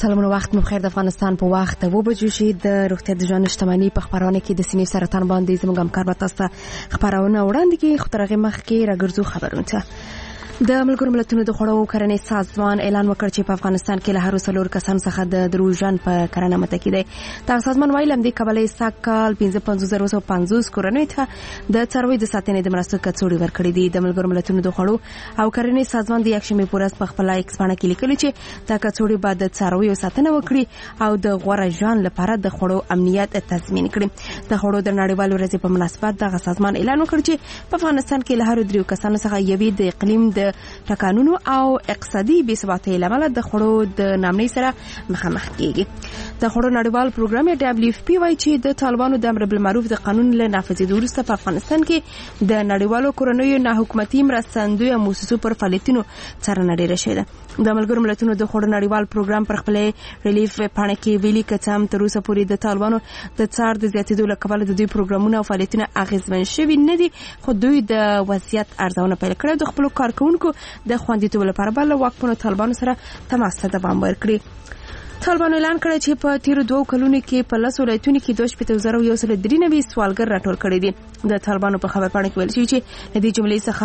سلامونه، وخت مو بخیر. د افغانستان په وخت 2 بجو شي د روغتیا د ژوند شتمنۍ په خبرونه کې د سینې سرطان باندې زموږ همکار به تاسو ته خبرونه وړاندې کوي. خو تر هغه مخکې راګرځو خبرونه ته. د ملګرو ملتونو د خوړو کرنې سازمان اعلان وکړ چې په افغانستان کې له هر 4 کسانو څخه د دروژن په کرنه متکی دی. دا سازمان ویل هم د کابل ساکال 55,250 کورنۍ ته د څاروي د ساتنې د مرستو کڅوړې ورکړې دي. د ملګرو ملتونو د خوړو او کرنې سازمان د یکشنبه په ورځ په خپل ایکس باندې کې لیکلي چې دا کڅوړې بعد د څاروي ساتنه وکړي او د غوړه ژوند لپاره د خوړو امنیت تضمین کړي. د خوړو د نړیوال ورځ په مناسبت د سازمان اعلان وکړ چې په افغانستان کې له هر 3 کسانو څخه یوې د اقلیم د ټکانونو او اقتصادي بې ثباتۍ لامل د خوړو د نامنۍ سره مخامخ کیږي. د خوړو نړیوال پروګرام WFP وايي چې د طالبانو د امر بالمعروف د قانون له نافذېدو وروسته په افغانستان کې د نړیوالو کورنیو نه حکومتي مرستندویه مؤسسو پر فعالیتونو څارنه ډېره شوې ده. د ملګرو ملتونو د خوړو نړیوال پروګرام پر خپل ریلیف پاڼه کې ویلي کچم تر اوسه پورې د طالبانو د څار د زیاتېدو لپاره د دوی پروګرامونه او فعالیتونه اغیزمن شوي نه دي، خو دوی د وضعیت ارزونه پیل کړې د خپل کارکونکو د خوندیتوب لپاره بل واکمنو طالبانو سره تماس ته دوام ورکړي. طالبانو اعلان کړی چې په تیر 2 کلونو کې په 10 ولایتونو کې 2,193 سوالګر راټول کړي دي. د طالبانو په خبر پاڼه کې ویل شوی چې د دې جملې څخه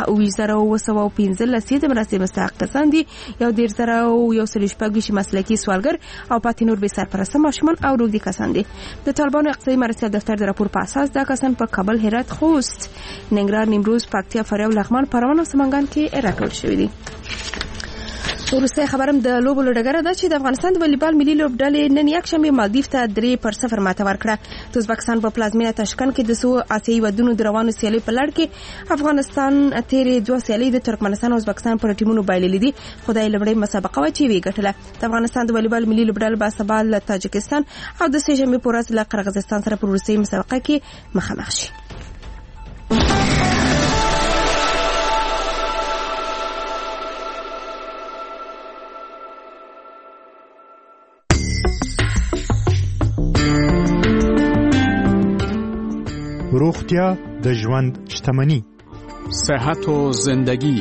2,915 د مرستې مستحق کسان دي، 1,115 مسلکي سوالګر او پاتې نور به سرپرسته ماشومان او روږدي کسان دي. د طالبانو اقتصادي مرستې دفتر د راپور په اساس دا کسان په کابل، هرات، خوست، ننګرهار، نیمروز، پکتیا، فاریاب، لغمان، پروان او سمنګان کې راټول شوی دي. ورسته خبرم د لوبو لړګره ده چې د افغانستان د والیبال ملي لوبډلې نن یکشنبه مالدیف ته 3-0 ماته ورکړه. د ازبکستان په پلازمینه تاشکند کې د سو آسیایي ودونو د روانو سیالۍ په لړ کې افغانستان تیرې 2 سیالۍ د ترکمنستان او ازبکستان پر ټیمونو بایللې دي. خدای لوبډلې مسابقه و چې وی ګټله. د افغانستان د والیبال ملي لوبډلې با سبا له تاجکستان او د سهجمې په ورځ له قرغیزستان سره پر وروستۍ مسابقه کې مخامخ شي. روغتیا د ژوند شتمنی، صحت و زندگی.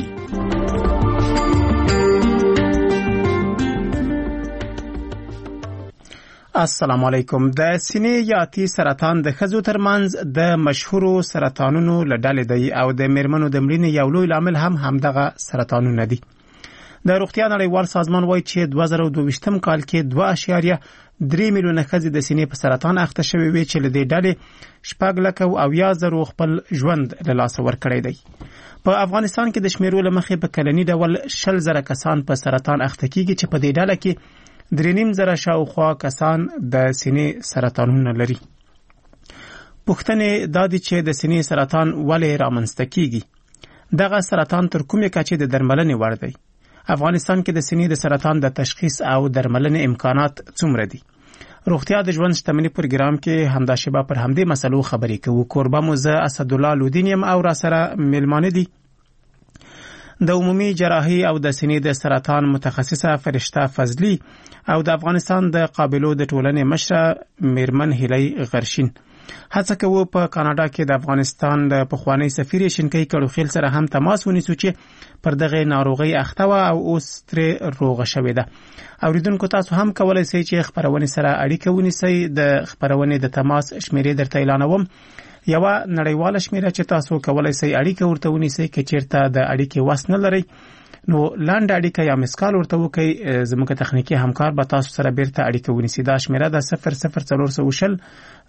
السلام علیکم. د سینې یا تی سرطان د ښځو ترمنځ د مشهورو سرطانونو له ډلې دی او د میرمنو د مړینې یو لوی لامل هم همدغه سرطانونه دي. د روغتیا نړیوال سازمان وایي چې 2022 کال کې 2.3 میلیونه ښځې د سینې په سرطان اخته شوې وي چې له دې ډلې 6,70,000 خپل ژوند له لاسه ورکړی دی. په افغانستان کې د شمیرو له مخې په کلني ډول 20,000 کسان په سرطان اخته کیږي چې په دې ډله کې 3,500 شاوخوا کسان د سینې سرطانونه لري. پوښتنې دا دي چې د سینې سرطان ولې رامنځته کیږي؟ دغه سرطان تر کومې کچې د درملنې وړ دی؟ افغانستان کې د سینې د سرطان د تشخیص او درملنې امکانات څومره دي؟ روغتیا د ژوند شتمنۍ پروګرام کې همدا شبا پر همدې مسلو خبرې کوو. کوربه مو زه اسدالله لودین یم او را سره میلمانه دي د عمومي جراحي او د سینې د سرطان متخصصه فرشته فضلی او د افغانستان د قابلو د ټولنې مشره میرمن هیلۍ غرشین. هڅه کوو په کاناډا کې د افغانستان د پخوانی سفیر شینکۍ کړوخیل سره هم تماس ونیسو چې پر دغه ناروغي اخته و او اوس ترې روغه شوې ده. اوریدونکو تاسو هم کولای شئ چې خبرونه سره اړیکه ونیسئ. د خبرونه د تماس شمیرې درته اعلانوم. یو نړیواله شمیره چې تاسو کولای شئ اړیکه ورته ونیسئ که چیرته د اړیکې وس نه لرئ نو لاندې اړیکه یا مسکال ورته وکړئ. زموږ تخنیکی همکار به تاسو سره بیرته اړیکه ونیسي. دا شمیره د 00420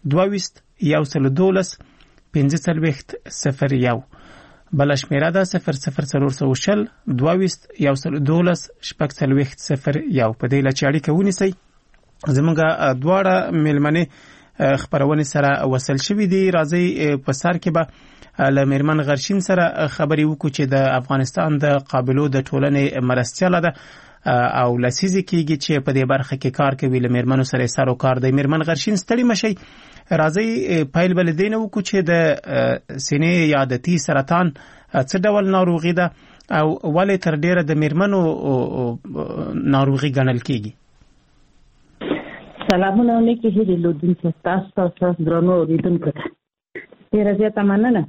22 1540 بل شمیره ده 00420 22 1540 په دې لچ اړیکه ونیسئ. زموږ دواړه میلمنې خبرونه سره وصل شوې دي. راځي په سر کې به له میرمن غرشین سره خبرې وکړو چې د افغانستان د قابلو د ټولنې مرستیاله ده او لسیزې کېږي چې په دې برخه کې کار کوي. له میرمنو سره سر او کار دی. میرمن غرشین ستړي مشئ. راځي پیل بل دینه وکړو چې د سینې یا د تی سرطان څه ډول ناروغي ده او ولې تر ډیره د میرمنو ناروغي ګڼل کېږي. سلامونه علیکم هیله لودین تاسو درنو اوریدونکو ته ډیره زیاته مننه.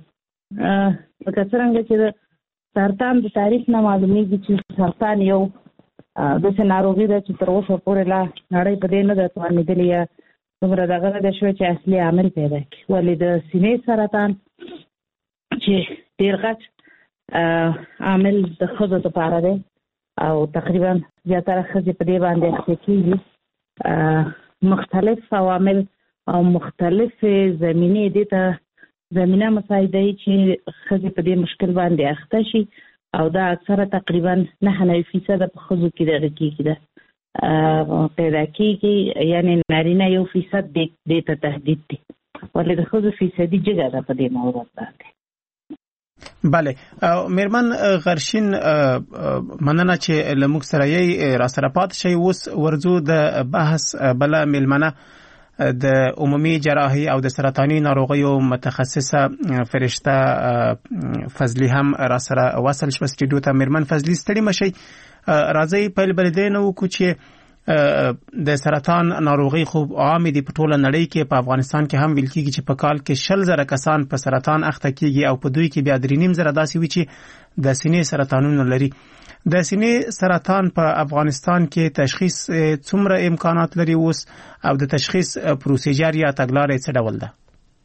لکه څنګه چې د سرطان د تاریخ نه معلومیږي چې سرطان یو د ناروغي د چې تر اوسه پورې لا نړۍ په دې نه ده توانېدلې یا دومره دغه نه ده شوی چې اصلي عامل پیدا کړي. ولې د سینې سرطان چې ډېر غټ عامل د ښځو دپاره دی او تقریبا زیاتره ښځې په دې باندې اخته کېږي. مختلف عوامل او مختلفې زمینې دې ته زمینه مساعده چې ښځې په دې مشکل باندې اخته شي او دا اکثره تقریبا 9% په ښځو کې دغه کېږي ده پیدا کېږي، یعنی نارینه 1% دې ته تهدید دی، ولې د ښځو فیصدي جګه ده په دې موضوع باندې. بله میرمن غرشین، مننه چې لموږ سره یې را سره پات شي. اوس ورځو د بحث بله میلمنه د عمومي جراحي او د سرطاني ناروغیو متخصصه فرشته فضلی هم را سره وصل شو سټډیو ته. میرمن فضلی ستړي مشي، راځي په بلدینو کو چې د سرطان ناروغي خو عام دي په ټوله نړۍ کې. په افغانستان کې هم ویل کېږي چې په کال کې 60,000 کسان په سرطان اخته کېږي او په دوی کې بیا 3.5 داسې وي چې د سینې سرطانونه لري. د سینې سرطان په افغانستان کې تشخیص څومره امکانات لري اوس او د تشخیص پروسیجر یا تګلارې څه ډول ده؟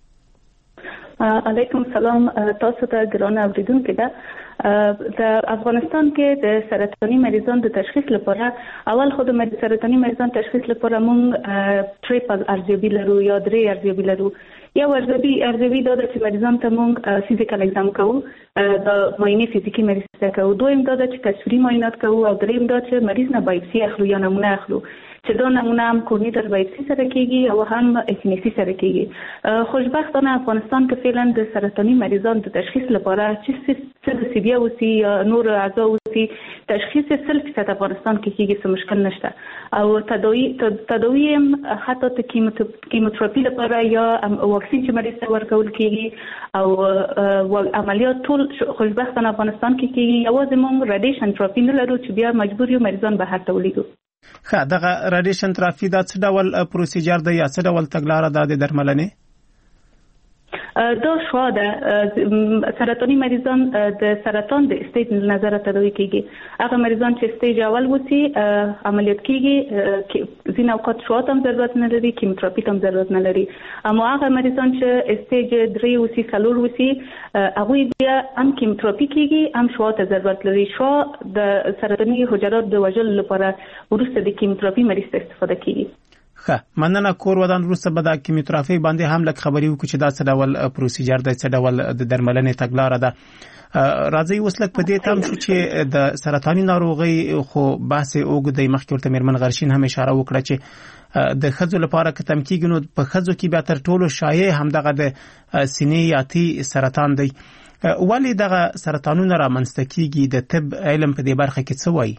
علیکم سلام تاسو ته ګران اوریدونکو. د افغانستان کې د سرطاني مریضان د تشخیص لپاره اول خود د سرطاني مریضان تشخیص لپاره موږ ټریپل ارزیابي لرو یا 3 ارزیابي لرو. یو ارزیابي دا ده چې مریضان ته موږ فزیکل اگزام کوو، د معاینه فزیکی مریض ته کوو. دویم دا ده چې تصویري معاینات کوو او دریم دا چې مریض نه بایپسي اخلو یا نمونه اخلو چې دا نمونه هم کورنیټر بایپسي سره کېږي او هم اکینیسي سره کېږي. خوشبختانه افغانستان کې فعلا د سرطاني مریضان د تشخیص لپاره چې د سیبیا وسی یا نور اعضاء وسی تشخیص 100% افغانستان کې کېږي، څه مشکل نشته. او تداوی هم حتی د کیموتراپي لپاره یا واکسین چې مریض ته ورکول کېږي او عملیات ټول خوشبختانه افغانستان کې کېږي. یوازې موږ رادیشن تراپي نه لرو چې بیا مجبور یو مریضان بهر ته ولیږو. دغه رادیشن تراپي دا څه ډول پروسیجر دی یا څه ډول تګلاره ده د درملنې؟ دا شوا ده. سرطاني مریضان د سرطان د استیج نظر تداوی کېږي. هغه مریضان چې استیج اول وسی عملیات کېږي، ځینې اوقات شوا ته هم ضرورت نه لري، کیموتراپي ته هم ضرورت نه لري. اما هغه مریضان چې استیج 3 وسی 4 وسی هغوی بیا هم کیموتراپي کېږي هم شوا ته ضرورت لري. شوا د سرطاني حجرات د وژلو لپاره وروسته د کیموتراپي مریض ته استفاده کېږي. مننه. کور ودان وروسته به د کیموتراپي باندې هم لږ خبرې وکړو چې دا څه ډول پروسیجر دی، څه ډول د درملنې تګلاره ده. راځي اوس لږ په دې تم شو چې د سرطاني ناروغي خو بحث اوږد دی. مخکې ورته میرمن غرشین هم اشاره وکړه چې د ښځو لپاره که تم کېږي نو په ښځو کې بیا تر ټولو شایع همدغه د سینې یا تی سرطان دی. ولې دغه سرطانونه رامنځته کېږي؟ د طب علم په دې برخه کې څه وایي؟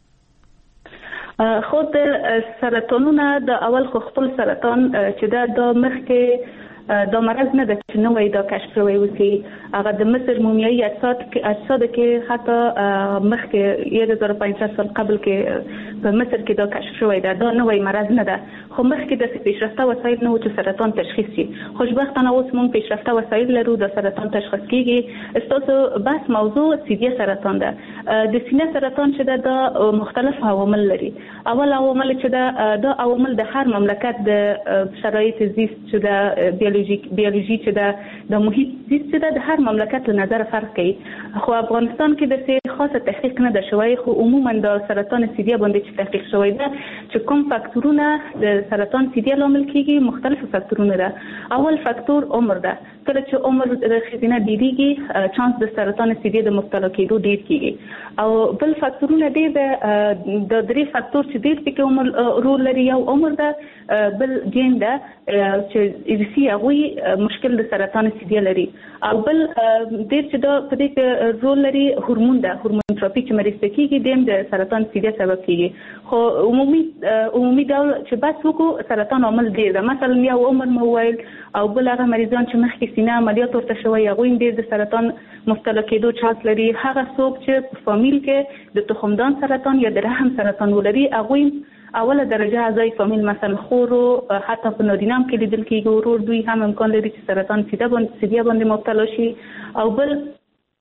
خود سرطانونه د اول خو خپل سرطان چې دا مخکې دا مرض نه ده چې نوې دا کشف شوی وسی. هغه د مصر مومیایي اجساد کې حتی مخکې 1500 سال قبل کې په مصر کې دا کشف شوی ده. دا نوې مرض نه ده، خو مخکې د پیشرفته وسایل نه و چې سرطان تشخیص شي. خوشبختانه اوس موږ پیشرفته وسایل لرو د سرطان تشخیص کېږي. استاسو بس موضوع سینې سرطان ده. د سینې سرطان چې دا مختلف عوامل لري. اول عوامل چې دا عوامل د هر مملکت د شرایط زیست چې د بیولوژي چې د محیط زیست چې د هر مملکت له نظر فرق کوي. خو افغانستان کې د څه خاصه تحقیق نه ده شوی، خو عموما د سرطان سینې باندې چې تحقیق شوی ده چې کوم فاکتورونه د سرطان سینې لامل کیږي، مختلف فاکتورونه ده. اول فاکتور عمر ده. کله چې عمر د ښځینه ډیریږي چانس د سرطان سینې د مبتلا کېدو ډیر کیږي. او بل فاکتورونه دي د 3 فاکتور چې ډیر پکې عمر رول لري. یو عمر ده، بل جین ده چې ارثي هغوی مشکل د سرطان سینې لري، او بل ډیر چې دا په دې کې رول لري هورمون ده. هورمون تراپي چې مریض ته کېږي دیم د سرطان سینې سبب کېږي. خو عمومي ډول چې بس وکړو سرطان عامل ډیر ده. مثلا یو عمر مو وویل او بل هغه مریضان چې مخکې سینه عملیات ورته شوی هغوی ډیر د سرطان مبتلا کېدو چانس لري. هغه څوک چې په فامیل کې د تخمدان سرطان یا د رحم سرطان ولري هغوی اوله درجه اعضای فامیل مثلا خور او حتی په نارینه هم کې لیدل کېږي. ورور دوی هم امکان لري چې سرطان سینه باندې مبتلا شي. او بل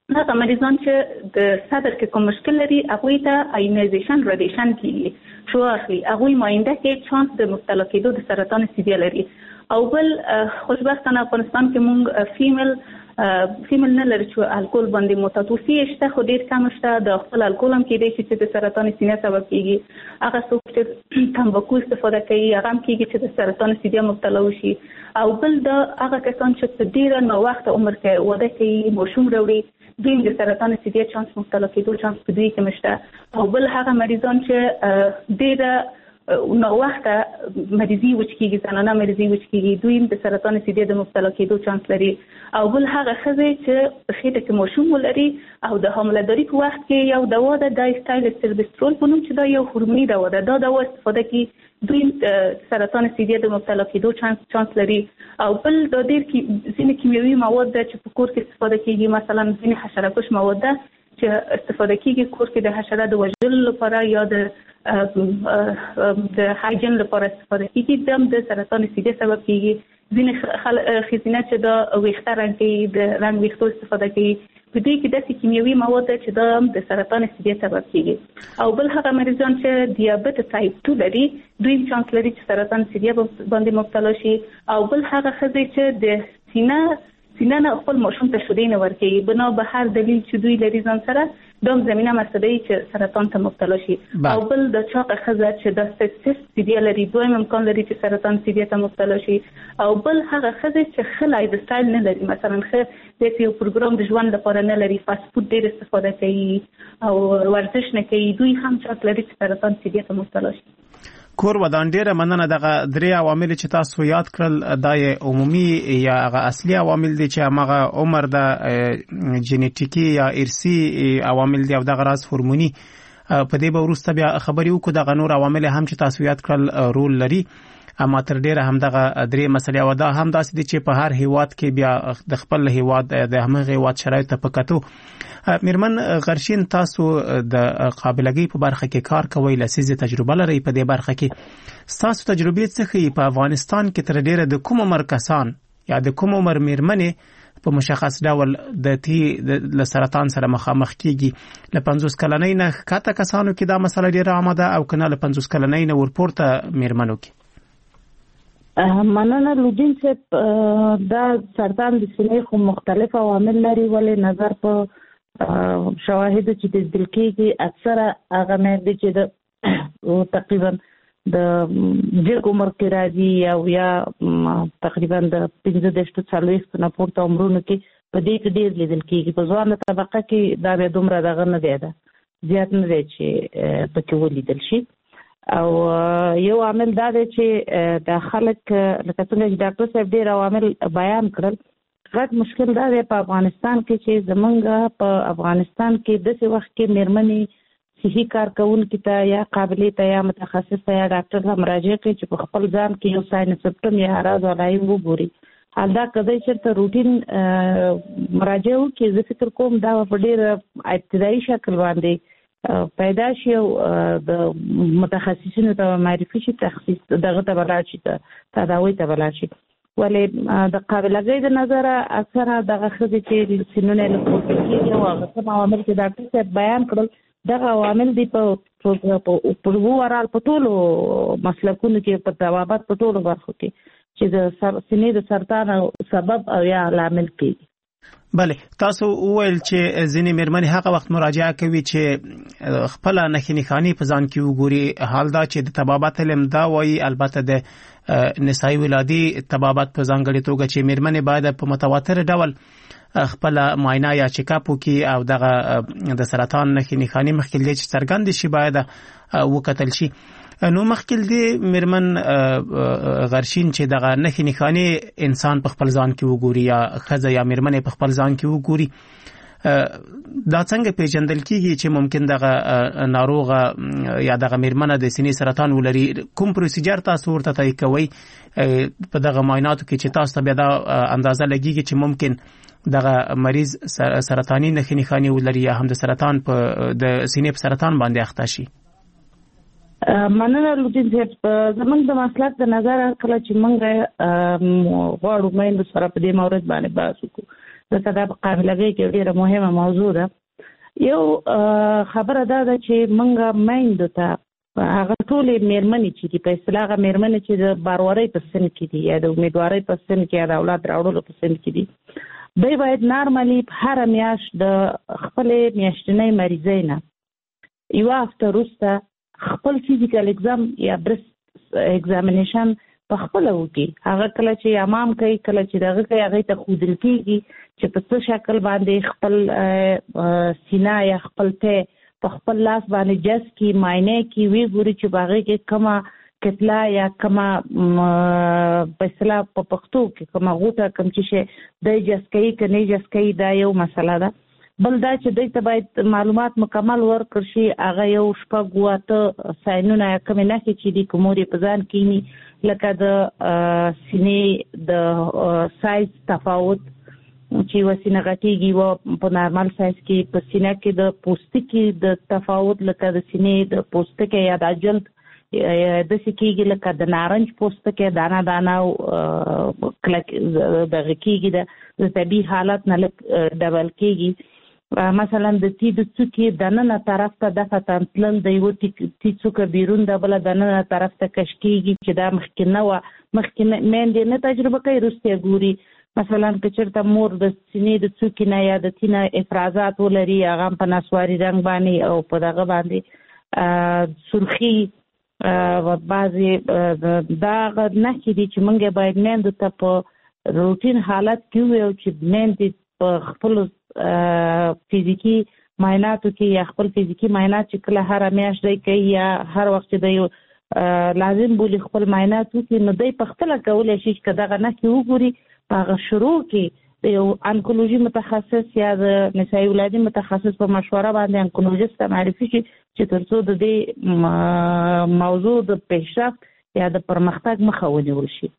هغه مریضان چې د صدر کې کوم مشکل لري هغه ته آینایزیشن رادیشن کیږي شو اخلي هغه ماینده کې چانس د مبتلا کېدو د سرطان سیدی لري او بل خوشبختانه افغانستان کې مونږ فیمل نه لري چې الکول باندې متاتوسی شته خو ډیر کم شته د خپل الکول هم کې دی چې د سرطان سینې سبب کیږي هغه څوک چې تمباکو استفاده کوي هغه هم کیږي چې د سرطان سیدی مبتلا وشي او بل د هغه کسان چې په ډیر نو وخت عمر کې واده کوي ماشوم وروړي دوی د سرطان سیدی چانس مبتلا کېدو چانس په دوی کې مشته او بل هغه مریضان چې ډیر نو وخت مریضي وچکیږي زنانه مریضي وچکیږي دوی د سرطان سیدی د مبتلا کېدو چانس لري او بل هغه ښځې چې په خېټه کې ماشوم ولري او د حامله‌داري په وخت کې یو دوا ده ډایسټایل سلبسترول په نوم چې دا یو هورموني دوا ده دا دوا استفاده کوي دوی سرطان سیدی د مبتلا کېدو چانس لري او بل د ډیر ځینې کیمیاوي مواد چې په کور کې استفاده کیږي مثلا ځینې حشره کش مواد چې استفاده کیږي کور کې د حشرات د وژلو لپاره یا د هایجین لپاره استفاده کیږي د سرطان سیدی سبب کیږي ځینې خزینه چې د ویښته رنګ د رنګ ویښتو استفاده کوي په دې کې د کیمیاوي مواد چې د سرطان سیدی سبب کیږي او بل هغه مریضان چې دیابت ټایپ 2 لري دوی چانس لري چې سرطان سیدی باندې مبتلا شي او بل هغه ښځې چې د سینه نه خپل ماشوم ته شیدې نه ورکوي بنا به هر دلیل چې دوی لري ځان سره دوم زمينه مسئله چې سرطان ته مبتلا شي او بل د چاقه ښځه چې د سیستم سیدی لري دویم امکان لري چې سرطان سیدی ته مبتلا شي او بل هغه ښځه چې خلای د سټایل نه لري مثلا د یو پروګرام د ژوند لپاره نه لري فاست فود ډیر استفاده کوي او ورزش نه کوي دوی هم چانس لري چې سرطان سیدی ته مبتلا شي کور ودان ډیره مننه دغه درې عوامل چې تاسو یاد کړل د عمومي یا هغه اصلي عوامل دي چې هغه عمر د جنیټیکي یا ارثي عوامل دي او دغه راز هورموني په دې به وروسته بیا خبرې وکړو دغه نور عوامل هم چې تاسو یاد کړل رول لري اما تر ډیره هم دغه درې مسلې او دا هم داسې دي چې په هر هیواد کې بیا د خپل هیواد د همغه هیواد شرایط په کتو میرمن غرشین تاسو د قابلګۍ په برخه کې کار کوئ لسیزه تجربه لرئ په دې برخه کې تاسو تجربه څه په افغانستان کې تر ډیره د کوم عمر کسان یا د کوم عمر میرمنې په مشخص ډول د سرطان سره مخامخ کیږي له 50 کلنۍ نه کاته کسانو کې دا مسله ډیره عامه ده او کنه له 50 کلنۍ نه ورپورته میرمنو کې مننه لودین چې دا سرطان د سینې خو مختلف عوامل لري ولې نظر په شواهد چې د دل کېږي اکثره هغه مې چې د تقریبا د جګ عمر کې راځي یا تقریبا د 15-40 نه پورته عمرونو کې په دې کې ډېر لیدل کېږي په ځوان طبقه کې دا به دومره دغه نه دی ده زیات نه دی چې پکې ولیدل شي او یو عامل دا دی چې د خلک لکه څنګه چې ډاکټر صاحب ډېر عوامل بیان کړل غټ مشکل دا دی په افغانستان کې چې زمونږ په افغانستان کې داسې وخت کې میرمنې صحي کارکونکي ته یا قابلې ته یا متخصص ته یا ډاکټر ته مراجعه کوي چې په خپل ځان کې یو ساين سپټم یا اعراض علایم وګوري حالدا کله چې ته روټین مراجعه وکړي زه فکر کوم دا په ډېر ابتدایي شکل باندې پیدا شي او د متخصصینو ته معرفي شي تخصیص دغه ته بلل شي تداوی ته بلل شي ولې د قابلګۍ د نظره اکثره دغه ښځې چې سینونه له پورته کېږي او هغه کوم عوامل چې ډاکټر صاحب بیان کړل دغه عوامل دي په اوورال په ټولو مسلکونو کې په ضوابط په ټولو برخو کې چې د سینې د سرطان سبب او یا لامل کېږي بله تاسو وویل چې ځینې میرمنې هغه وخت مراجعه کوي چې خپل نښې په ځان کې وګوري حال دا چې د طبابت علم دا وایي البته د نسایي ولادي طبابت په ځانګړې توګه چې میرمنې باید په متواتر ډول خپل معاینه یا چیک اپ وکړي او دغه د سرطان نښې مخکې چې څرګند شي باید وکتل شي نو مخکې دې میرمن غرشین چې دغه نښې انسان په خپل ځان کې وګوري یا ښځه یا میرمن په خپل ځان کې وګوري دا څنګه پیژندل کیږي چې ممکن دغه ناروغه یا دغه میرمنه د سینې سرطان ولري کوم پروسیجر تاسو ورته تای کوي په دغه معایناتو کې چې تاسو بیا دا اندازه لګیږي چې ممکن دغه مریض سرطاني نښې ولري یا هم د سرطان په د سینې په سرطان باندې اخته شي مننه لودین صاحب زمونږ د مسلک د نظر کله چې موږ غواړو مېند سره په دې مورد باندې بحث وکړو دلته دا په قابلګۍ کې ډېره مهمه موضوع ده. یو خبره دا ده چې موږ میندو ته هغه ټولې مېرمنې چې دي په اصطلاح هغه مېرمنې چې د باروارۍ په سن کې دي یا د امیدوارۍ په سن کې یا د اولاد راوړلو په سن کې دي، دوی باید نارملي هره میاشت د خپلې میاشتنۍ مریضۍ نه یوه هفته وروسته خپل فزیکل اگزام یا برست اگزامینیشن په خپله وکړي. هغه کله چې امام کوي، کله چې دغه کوي، هغې ته ښودل کېږي چې په څه شکل باندې خپل سینه یا خپل تی په خپل لاس باندې جس کی معنی کی وی ګوري چې باغې کې کومه کتلا یا کومه په اصطلاح په پښتو کې کومه غوټه کوم چې د جس کوي که نه جس کوي، دا یو مسله ده. بل دا چې دوی ته باید معلومات مکمل ورکړل شي، هغه یو شپږ اته ساینونه یا کومې نښې چې دي که مور یې په ځان کیني، لکه د سینې د سایز تفاوت چې یوه سینه غټېږي و په نارمل سایز کې، په سینه کې د پوستکي د تفاوت لکه د سینې د پوستکي یا د جلد داسې کېږي لکه د نارنج پوستکی دانه دانه کلک دغه کېږي، د طبیعي حالت نه لږ ډبل کېږي. مثلا د تی د څوکې دننه طرف ته دفعتاً تلل، د یوه تی څوکه بیرون د بله دننه طرف ته کش کېږي چې دا مخکې نه وه، مخکې میندې نه تجربه کوي، وروسته ګوري. مثلا که چېرته مور د سینې د څوکې نه یا د تی نه افرازات ولري، هغه هم په نسواري رنګ باندې او په دغه باندې سرخي بعضې دا هغه نښې دي چې موږ باید میندو ته په روټین حالت کې ووایو چې میندې په خپلو فزیکي معایناتو کې یا خپل فزیکي معاینات چې کله هره میاشت دی کوي یا هر وخت چې دی لازم بولي خپل معاینات وکړي، نو دی په خپله کولی شي چې که دغه نښې وګوري په هغه شروع کې د یو انکولوژي متخصص یا د نسایي ولادي متخصص په مشوره باندې انکولوژیست ته معرفي شي چې تر څو د دې موضوع د پیشرفت یا د پرمختګ مخه ونیول شي.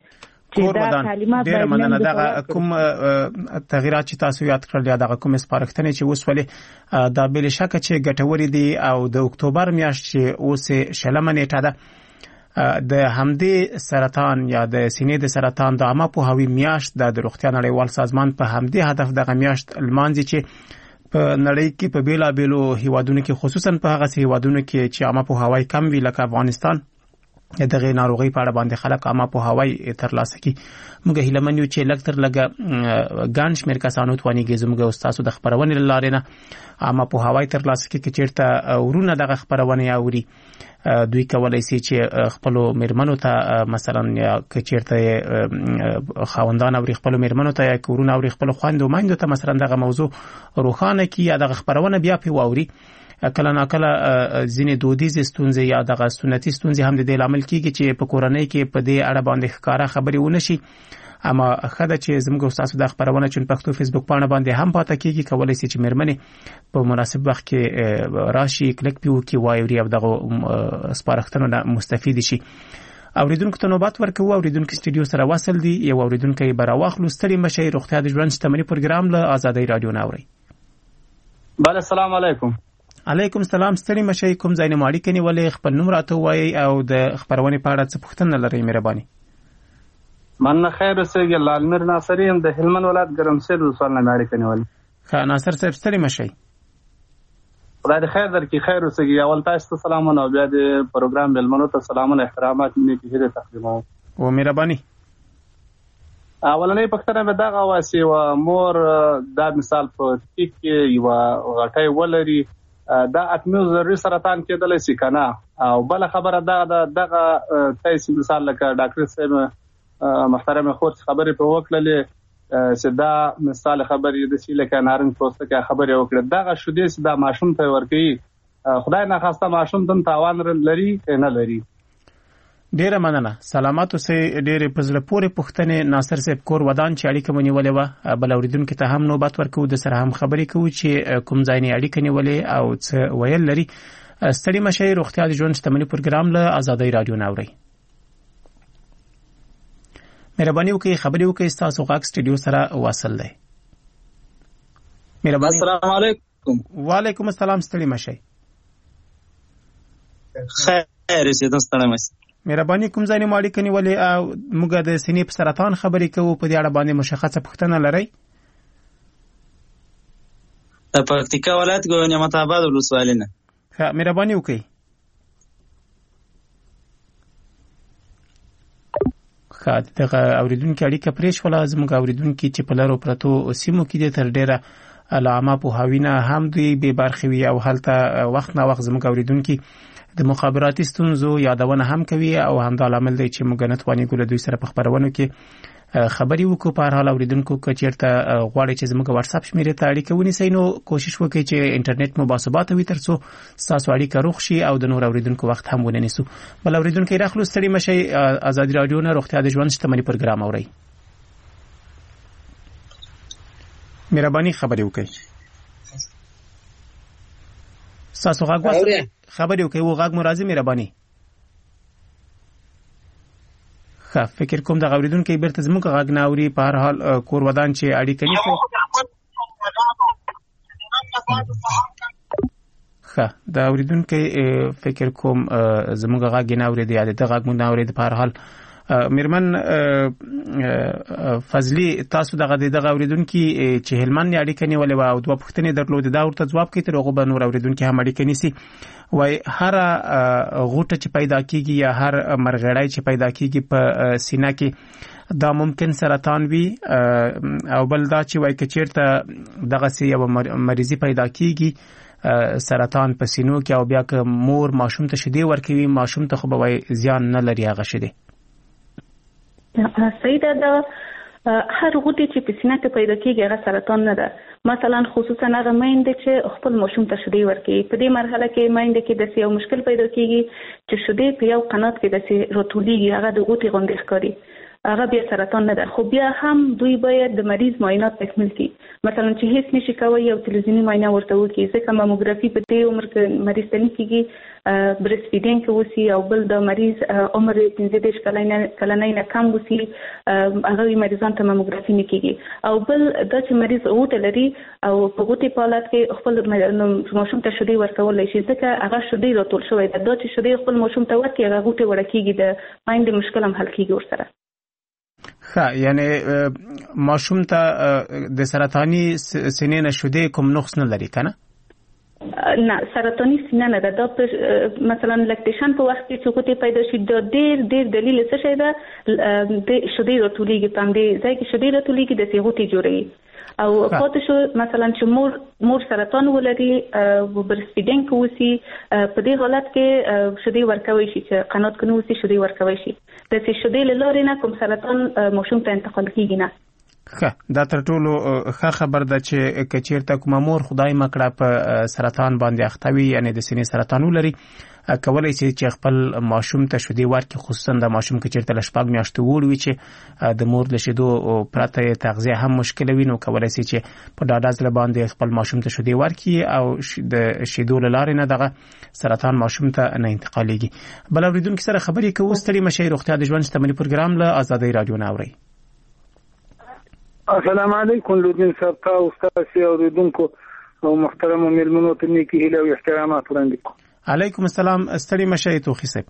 ډیره مننه. دغه کوم تغیرات چې تاسو یاد کړل یا دغه کوم سپارښتنې چې اوس ولې دا بل شک چې ګټورې دي او د اکتوبر میاشت چې اوس شلمه نیټه ده د همدې سرطان یا د سینې د سرطان د عامه پوهاوي میاشت د روغتیا نړیوال سازمان په همدې هدف دغه میاشت لمانځي چې په نړۍ کې په بیلابیلو هیوادونو کې خصوصا په هغه هیوادونو کې چې عامه پوهاوی کم وي لکه افغانستان دغه ناروغي په اړه باندې خلک عامه پوهاوی ترلاسه کړي. موږ هیله من یو چې لږ تر لږه ګڼ شمېر کسانو توانیږي زموږ استادو د خپرونې له لارې نه عامه پوهاوی ترلاسه کړي. که چېرته ورونه دغه خپرونې اوري، دوی کولای شي چې خپلو مېرمنو ته مثلا یا که چېرته خاوندان اوري خپلو مېرمنو ته یا که ورونه اوري خپلو خویندو میندو ته مثلا دغه موضوع روښانه کړي یا دغه خپرونه بیا پرې واوري. کله ناکله ځینې دودیزې ستونزې یا دغه سنتي ستونزې هم د دې لامل کېږي چې په کورنۍ کې په دې اړه باندې ښکاره خبرې ونه شي. اما ښه ده چې زموږ استاسو د خپرونه چون پښتو فیسبوک پاڼه باندې هم پاته کېږي، کولی شي چې مېرمنې په مناسب وخت کې راشي، کلک پې وکړي، واوري او دغه سپارښتنو نه مستفید شي. اوریدونکو ته نوبت ورکوو. اوریدونکو سټوډیو سره وصل دي، یو اوریدونکی به راواخلو. ستړي مه شئ، روغتیا د ژوند شتمني پروګرام له ازادۍ راډیو نه اورئ. بله، السلام علیکم. علیکم السلام. ستړي مه شئ، کوم ځای نه مو اړیکه نیولې، خپل نوم راته ووایئ او د خپرونې په اړه څه پوښتنه لرئ مهرباني. مننه. خیر اوسېږي. لالمیر ناصري یم د هلمند ولایت ګرمسیر ولسوالۍ نه مې اړیکه نیولې. ښه ناصر صاحب، ستړي مه شئ. خدای دې خیر درکړي. خیر اوسېږي. اول تاسو ته سلامونه او بیا د پروګرام مېلمنو ته سلامونه، احترامات، نیکې هیلې تقدیموم. و مهرباني. اولنۍ پوښتنه مې دغه وه چې یوه مور دا مثال په ټیک کې یوه غټۍ ولري، دا اتمیو ضروري سرطان کېدلی شي که نه؟ او بله خبره دغه تاسې مثال لکه ډاکټر صاحب محترم خور خبرې په وکړلې چې دا مثال خبرې د شي لکه نارنج پوستکی خبرې وکړه، دغه شیدې چې دا ماشوم ته ورکوي، خدای ناخواسته ماشوم ته تاوان لري که نه لري؟ ډیره مننه. سلامات اوسئ. ډیرې په زړه پورې پوښتنې ناصر صاحب کور ودان چې اړیکه مو نیولې وه. بل اورېدونکي ته هم نوبت ورکوو، د سره هم خبرې کوو چې کوم ځای نه اړیکه نیولې او څه ویل لري. ستړي مه شئ، روغتیا د ژوند شتمني پروګرام له ازادۍ راډیو نه اورئ. مهرباني وکړئ خبرې وکړئ، ستاسو غږ سټوډیو سره واصل دی. مهرباني. السلام علیکم. وعلیکم السلام. ستړي مه شئ. خیر اوسئ، ستړي مه شئ. مهرباني. کوم ځای نه مو اړیکه نیولې او موږ د سینې په سرطان خبرې کوو، په دې اړه باندې مشخصه پوښتنه لرئ؟ د پکتیکا ولایت نعمت آباد ولسوالۍ نه. ښه مهرباني وکړئ. ښه دغه اوریدونکي اړیکه پرې شوله. زموږ اوریدونکي چې په لرو پرتو سیمو کې دي تر ډېره له عامه پوهاوي نه هم دوی بې برخې وي او هلته وخت نه وخت زموږ اوریدونکي د مخابراتي ستونزو یادونه هم کوي او همدا لامل دی چې موږ نه توانیږو له دوی سره په خپرونو کې خبري وکړو. په هر حال اوریدونکو که چېرته غواړئ چې زموږ واتساپ شمیرې ته اړیکه ونیسئ نو کوشش وکړئ چې انټرنیټ مو باثباته وي ترڅو ستاسو اړیکه روغ شي او د نور اوریدونکو وخت هم ونه نیسو. بل اوریدونکي راخلو ستړي مشئ. ازادي راډیو نه روغتیا د ژوند شتمني پروګرام اورئ. مهرباني خبري وکړئ. تاسو غواړئ خبري وکړئ او غږ مو راځي. مهرباني. ښه فکر کوم د اوریدونکو بیرته زموږ غږ نه اوري. په هر حال کور ودان چې اړیکه نیسي. ښه د اوریدونکو فکر کوم زموږ غږ نه اوري دی د غږ مو نه اوري. په هر حال میرمن فضلی تاسو دغه اوریدونکو چې هلمند اړیکه نیولې و او دوه پوښتنې درلودې دا ورته جواب کوي تر هغه به نور اوریدونکو هم اړیکه نیسي. وای هر غوټه چې پیدا کیږي یا هر مرغړای چې پیدا کیږي په سینه کې دا ممکن سرطان وي او بل دا چې وای کچیرته دغه سی یو مریضي پیدا کیږي سرطان په سینو کې او بیا که مور ماشوم ته شیدې ورکوي ماشوم ته خو به وای زیان نه لري هغه شیدې. صحیح ده. هر غوټه چې په سینه کې پیدا کیږي هغه سرطان نه ده. مثلا خصوصا هغه میندې چې خپل ماشوم ته شیدې ورکوي په دې مرحله کې میندې کې د یو مشکل پیدا کیږي چې شیدې په یو قنات کې د راټولیږي هغه د غوټې غونډې ښکاري هغه بیا سرطان نه ده. خو بیا هم دوی باید د مریض معاینات تکمیل کړي. مثلا چې هیڅ نشي کوي یو تلویزیونی معاینه ورته وکړي ځکه ماموګرافي په دې عمر کې مریض ته نه کیږي برست فیډینګ وسی او بل د مریض عمر 15 کلنۍ نه کم وسی هغه مریضان ته ماموګرافي نه کیږي او بل د چې مریض غوټه لري او په غوټې په حالت کې خپل ماشوم ته شیدې ورکول شي ځکه هغه شیدې راټول شوی ده. دا چې شیدې خپل ماشوم ته ورکړي هغه غوټه وړه کیږي د مایند مشکل هم حل کیږي ورسره. ښه یعنی ماشوم ته د سرطاني سینې نشودې کوم نقص نه لري کنه؟ نه سرطاني سینه نه ده. دا مثلا لکټیشن په وخت کې چې غوټې پیدا شي دا ډېر دلیل څه شي ده د شیدې راټولیږي په همدې ځای کې شیدې راټولیږي د غوټې جوړوي او پاتې شو مثلا چې مور سرطان ولري برست فیډینګ وسی په دې حالت کې شیدې ورکوي شي چې قنات کنه وسی شیدې ورکوي شي د شیدې له لارې نه کوم سرطان ماشوم ته انتقال کیږي نه. ښه دا تر ټولو ښه خبر ده چې کچیرته کوم مور خدای مکړه په سرطان باندې اختوي یعنی د سینې سرطان ولري کولای شي چې خپل ماشوم ته شیدې ورکړي خصوصا د ماشوم کچیرته له 6 میاشتو وړوي چې د مور له شیدو پرته تغذیه هم مشکل وي نو کولای شي چې په ډاډه ځل باندې خپل ماشوم ته شیدې ورکړي او د شیدو لارې نه دغه سرطان ماشوم ته نه انتقالېږي. بل اوریدونکو سره خبرې کوو. ستړي مشئ. روغتیا د ژوند شتمني پروګرام له ازادي رادیو نه اورئ. السلام علیکم لودین صاحب تاسو ستاسو اوریدونکو او محترم مېلمنو ته نیکی هیله او احترامات وړاندې کوم. علیکم السلام. ستړي مشئ توخی صاحب.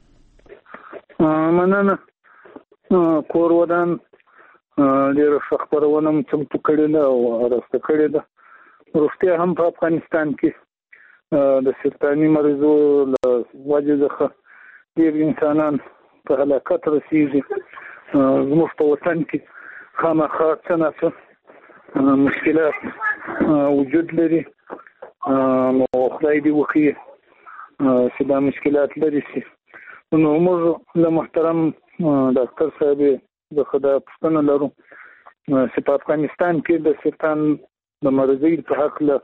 مننه. کور ودان ډېر خبرونه چمتو کړي ده او راسته کړي ده. روغتیا هم په افغانستان کې د سرطاني مریضو له وجې څخه ډېر انسانان په هلاکت رسېږي. زموږ په وطن کې خامخا څه نه څه مشکلات وجود لري نو خدای دې وکړي چې دا مشکلات لري شي. نو موږ له محترم ډاکټر صاحب د خدای پوښتنه لرو چې په افغانستان کې د سرطان د مرضی په حق له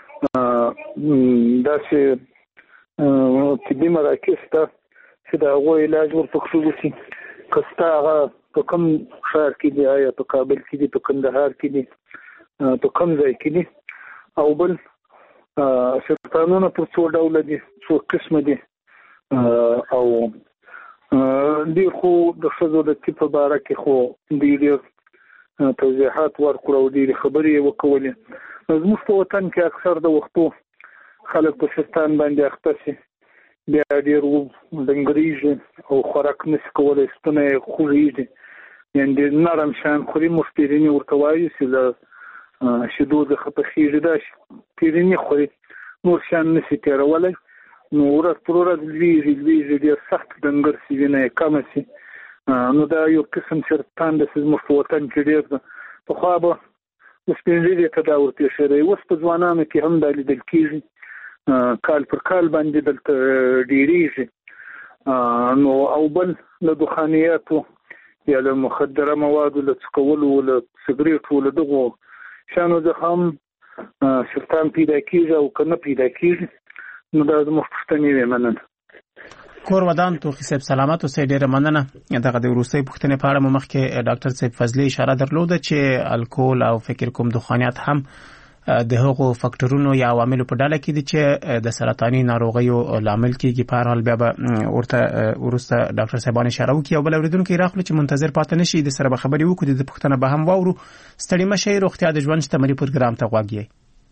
داسې طبي مراکز ته چې د هغو علاج ورپکښې وشي که ستا هغه په کوم ښار کې دي آیا په کابل کې دي په کندهار کې دي په کوم ځای کې دي او بل سرطانونه په څو ډوله دي څو قسمه دي او ډېر خو د ښځو د طب په باره کې خو ډېر توضیحات ورکړو او ډېرې خبرې یې وکولې. زموږ په وطن کې اکثر د وختو خلک په سرطان باندې اخته شي بیا ډېر ډنګرېږي او خوراک نشي کولی ستونی یې خوږېږي یعنې ډېر نرم شیان خوري مخپرینې ورته وایي چې له شیدو څخه پخېږي دا پیریني خوري نور شان نشي تیرولای نو ورځ پر ورځ لویږي ډېر سخت ډنګر سي وینه کم سي نو دا یو قسم سرطان د زموږ په وطن کې ډېر په خو به سپینځلې تداول پیښ دی اوس په ځوانانو کې هم د لیدل کېږي کال پر کال باندې دلته ډېریږي نو او بل له دخانیاتو یا له مخدره موادو له څکولو له سګریټو له دغو شانو څخه هم سرطان پیدا کېږي او که نه پیدا کېږي نو دا زموږ پوښتنې وې مننه کور ودان توخي صاحب سلامت اوسئ ډېره مننه دغه د وروستۍ پوښتنې په اړه مو مخکې ډاکټر صاحب فضلي اشاره درلوده چې الکول او فکر کوم دخانیات هم د هغو فاکټورونو یا عواملو په ډله کې دي چې د سرطاني ناروغیو لامل کېږي په هر حال بیا به ورته وروسته ډاکټر صاحبان اشاره وکړي او بل اورېدونکي راخلو چې منتظر پاتې نشي د سره به خبرې وکړو د پوښتنه به هم واورو ستړي مه شئ روغتیا د ژوند شتمني پروګرام ته غوږ یئ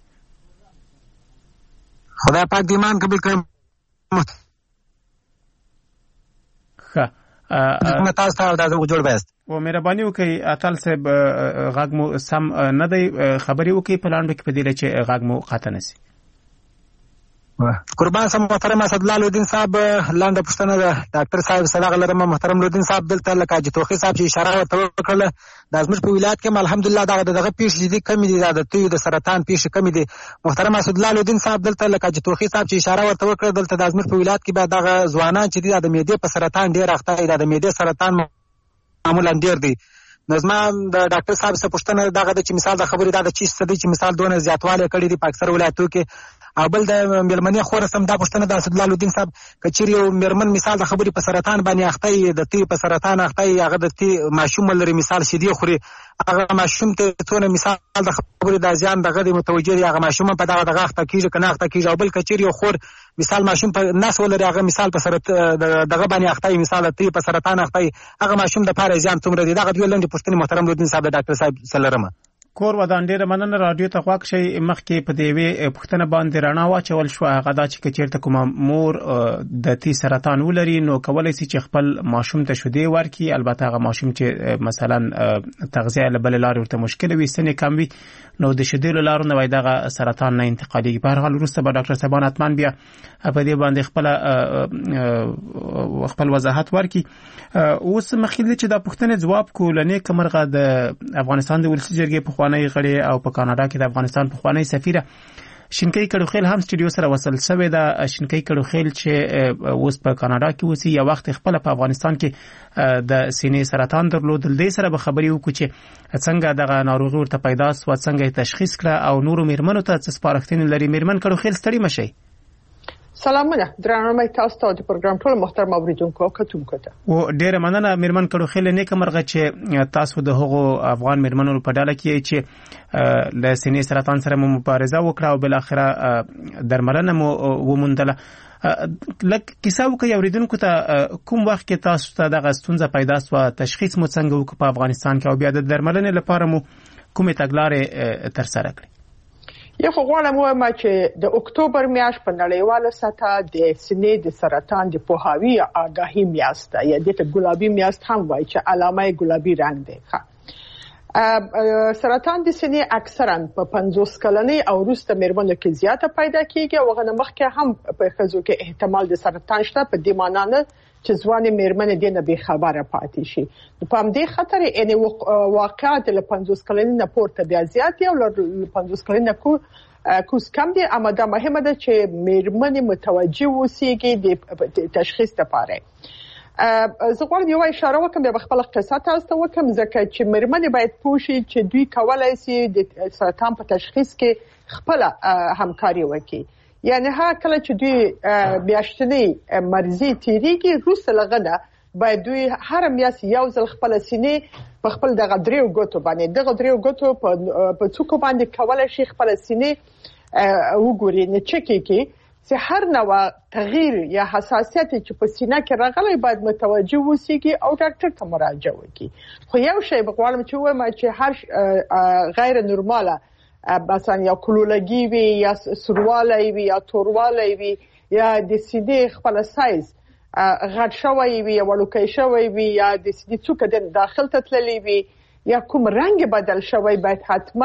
خدای پاک دې ایمان قبول کړي تاسو ته دا جوړ بیاست او مهرباني وکړئ اتل صاحب غږ مو سم نه دی خبرې وکړئ په لاندې کې په دې چې غږ مو قطع نشي قربان سم محترم اسدالله لودین صاحب لاندې پوښتنه ده ډاکټر صاحب صدق لرم محترم لودین صاحب دلته لکه چې توخي صاحب چې اشاره ورته وکړه د زموږ په ولایت کې الحمدلله دغه پیښې دي کمی دي د توی د سرطان پیښې کمی دي محترم اسدالله لودین صاحب دلته لکه چې توخي صاحب چې اشاره ورته وکړه دلته د زموږ په ولایت کې به دغه ځوانان چې دي د معدې په سرطان ډېر اخته دي د معدې سرطان معمولا ډېر دی نو زما د ډاکټر صاحب څخه پوښتنه دغه د چې مثال د خبرې دا د چی څه دی چې مثال دونه زیاتوالی کړی دی په اکثر ولایتو کې او بل د میرمنې خور سم دا پوښتنه د اسدالله لودین صاحب کچیر یو میرمن مثال د خبرې په سرطان باندې اخته د تی په سرطان اخته هغه د تی ماشوم لري مثال شیدې خوري هغه ماشوم ته څونه مثال د خبرې د ځان دغه د متوجه دی هغه ماشوم په دغه اخته کیږي کنه اخته کیږي او بل کچیر یو خور مثال ماشوم په نس ولري هغه مثال په سرطان دغه باندې اخته مثال تی په سرطان اخته هغه ماشوم د پاره ځان څومره دی دغه دوی لنډه پوښتنه محترم لودین صاحب د ډاکټر صاحب سلامه کور ودان ډېره مننه رادیو ته غوږ شئ مخکې په دې یوې پوښتنه باندې رڼا واچول شوه هغه دا چې که چېرته کومه مور د تی سرطان ولري نو کولی شي چې خپل ماشوم ته شیدې ورکړي البته هغه ماشوم چې مثلا تغذیه له بلې لارې ورته مشکله وي سن یې کم وي نو د شیدې له لارو نه وایي دغه سرطان نه انتقالېږي په هر حال وروسته به ډاکټر صاحبان حتما بیا په دې باندې خپل وضاحت ورکړي اوس مخکې چې دا پوښتنې ځواب کو له نیکه مرغه د افغانستان د ولسي جرګې پخوانی غړی او په کاناډا کې د افغانستان پخوانی سفیره شینکۍ کډوخیل هم سټوډیو سره وصل شوې ده شینکۍ کډوخیل چې اوس په کاناډا کې اوسي یو وخت خپل په افغانستان کې د سینې سرطان درلودل دې سره به خبرې وکړو چې څنګه دغه ناروغي ورته پیدا شو څنګه تشخیص کړه او نورو میرمنو ته څه سپارښتنې لري میرمن کډوخیل ستړي مشي سلامونه درنه تاسو ته د پروګرام ټول محترم اوریدونکو کتونکو ته و ډیره مننه میرمن کډوخیل نیکه مرغه چې تاسو د هغو افغان میرمنو په ډله کې چې له سینې سرطان سره مبارزه وکړه او بل اخره درملنه مو وموندله لکه کیسه وکړئ اوریدونکو ته کوم وخت کې تاسو ته دغه ستونزه پیدا شوه تشخیص مو څنګه وکړ په افغانستان کې او بیا د درملنې لپاره مو کومې تګلارې ترسره کړې یو غواړم وایم چې د اکتوبر میاشت په نړیواله سطح د سینې د سرطان د پوهاوی آگاهی میاشت یا د ګلابي میاشت هم وایي چې علامه ګلابي رنگ دی سرطان د سینې اکثرا په 50 کلنۍ او وروسته میرمنو کې زیاته پیدا کیږي او غنه مخکې هم په ښځو کې احتمال د سرطان شته په دې معنی نه چې ځواني میرمنې دې نه به خبره پاتې شي په همدې خاطر ان واقعات له 50 کلنۍ نه پورته بیا زیات او له 50 کلنۍ نه کوس کم دي اما دا مهمه ده چې میرمنې متوجه وسیږي د تشخیص لپاره زه غواړم یو اشاره وکم به خپل اقتصاد تاسو ته وکم ځکه چې میرمنې باید پوه شي چې دوی کولای شي د سرطان په تشخیص کې خپل همکاري وکړي یعنی ها کله چې دوی میاشتنی مرزي تیریږي روسه لغنه باید دوی هر میاس یو ځل خپل سینې په خپل دغه دریو ګوتو باندې دغه دریو ګوتو په څوکو باندې کولای شي خپل سینې وګوري نه چکی کې چې هر نوع تغییر یا حساسیت چې په سینه کې راغلی باید متوجه وسیږي او ډاکټر ته مراجعه وکړي خو یو شی بغواړم چې وایم چې هر غیر نورماله مثلا یا کلولګي وي یا سروالی وي یا توروالی وي یا د سینې خپل سایز غټ شوی وي یا وړوکی شوی وي یا د سینې څوکه د داخل ته تللی وي یا کوم رنګ بدل شوی باید حتما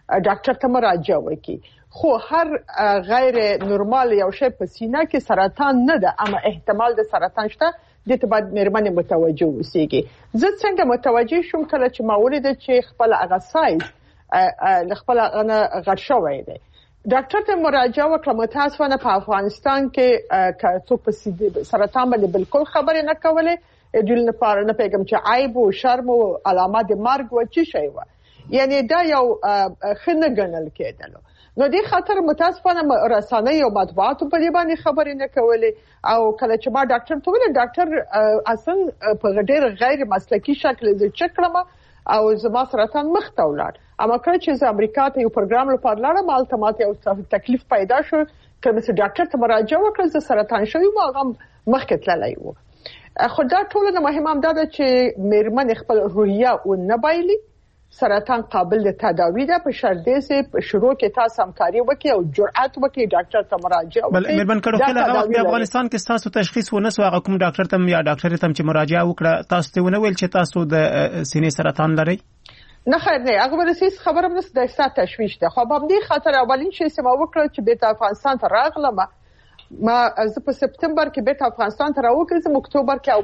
ډاکټر ته مراجعه وکړي. خو هر غیر نورمال یو شی په سینه کې سرطان نه ده، اما احتمال د سرطان شته، د ته باید مېرمنې متوجه اوسېږي. زه څنګه متوجه شوم؟ کله چې ما ولیده چې خپل هغه سایز خپل هغه غټ شوی دی، ډاکټر ته مراجعه وکړه. متاسفانه په افغانستان کې که څوک په سرطان باندې بالکل خبرې نه کولې، دوی لپاره نه پیغام چې عیب او شرم او علامات مرګ و چی شي و، یعنی دا یو خنه ګڼل کېدل. نو دې خاطر متاسفانه رسنۍ او مطبوعاتو په دې باندې خبرې نه کولې. او کله چې ما ډاکټر ته ویل، ډاکټر اصلا په ډېر غیر مسلکي شکل زه چک کړم او زما سرطان مخ ته ولاړ. اما کله چې زه امریکا ته یو پروګرام لپاره لاړم، هلته ماته یو تکلیف پیدا شو. کله چې ډاکټر ته مراجعه وکړه، زه سرطان شوی وم، هغه مخکې تللی و. خو دا ټول نه مهم هم دا ده چې مېرمنې خپل روحیه ونه بایلي. سرطان قابل د تداوی ده، په شرط دی چې په شروع کې تاسو همکاري وکړئ او جرأت وکړئ ډاکټر ته مراجعه وکړئ. بل مېرمن کړو خلک هغه په افغانستان کې تاسو تشخیص ونه سو، هغه کوم ډاکټر ته یا ډاکټر ته چې مراجعه وکړه، تاسو ته ونه ویل چې تاسو د سینې سرطان لرئ؟ نه خیر نه، هغه ورسېس خبره هم نشته، د احساس تشویش ده. خو په دې خاطر اولین شی چې ما وکړ چې بیت افغانستان ته راغلم. ما زه په سپتمبر کې بیت افغانستان ته راوګرځم، اکتوبر کې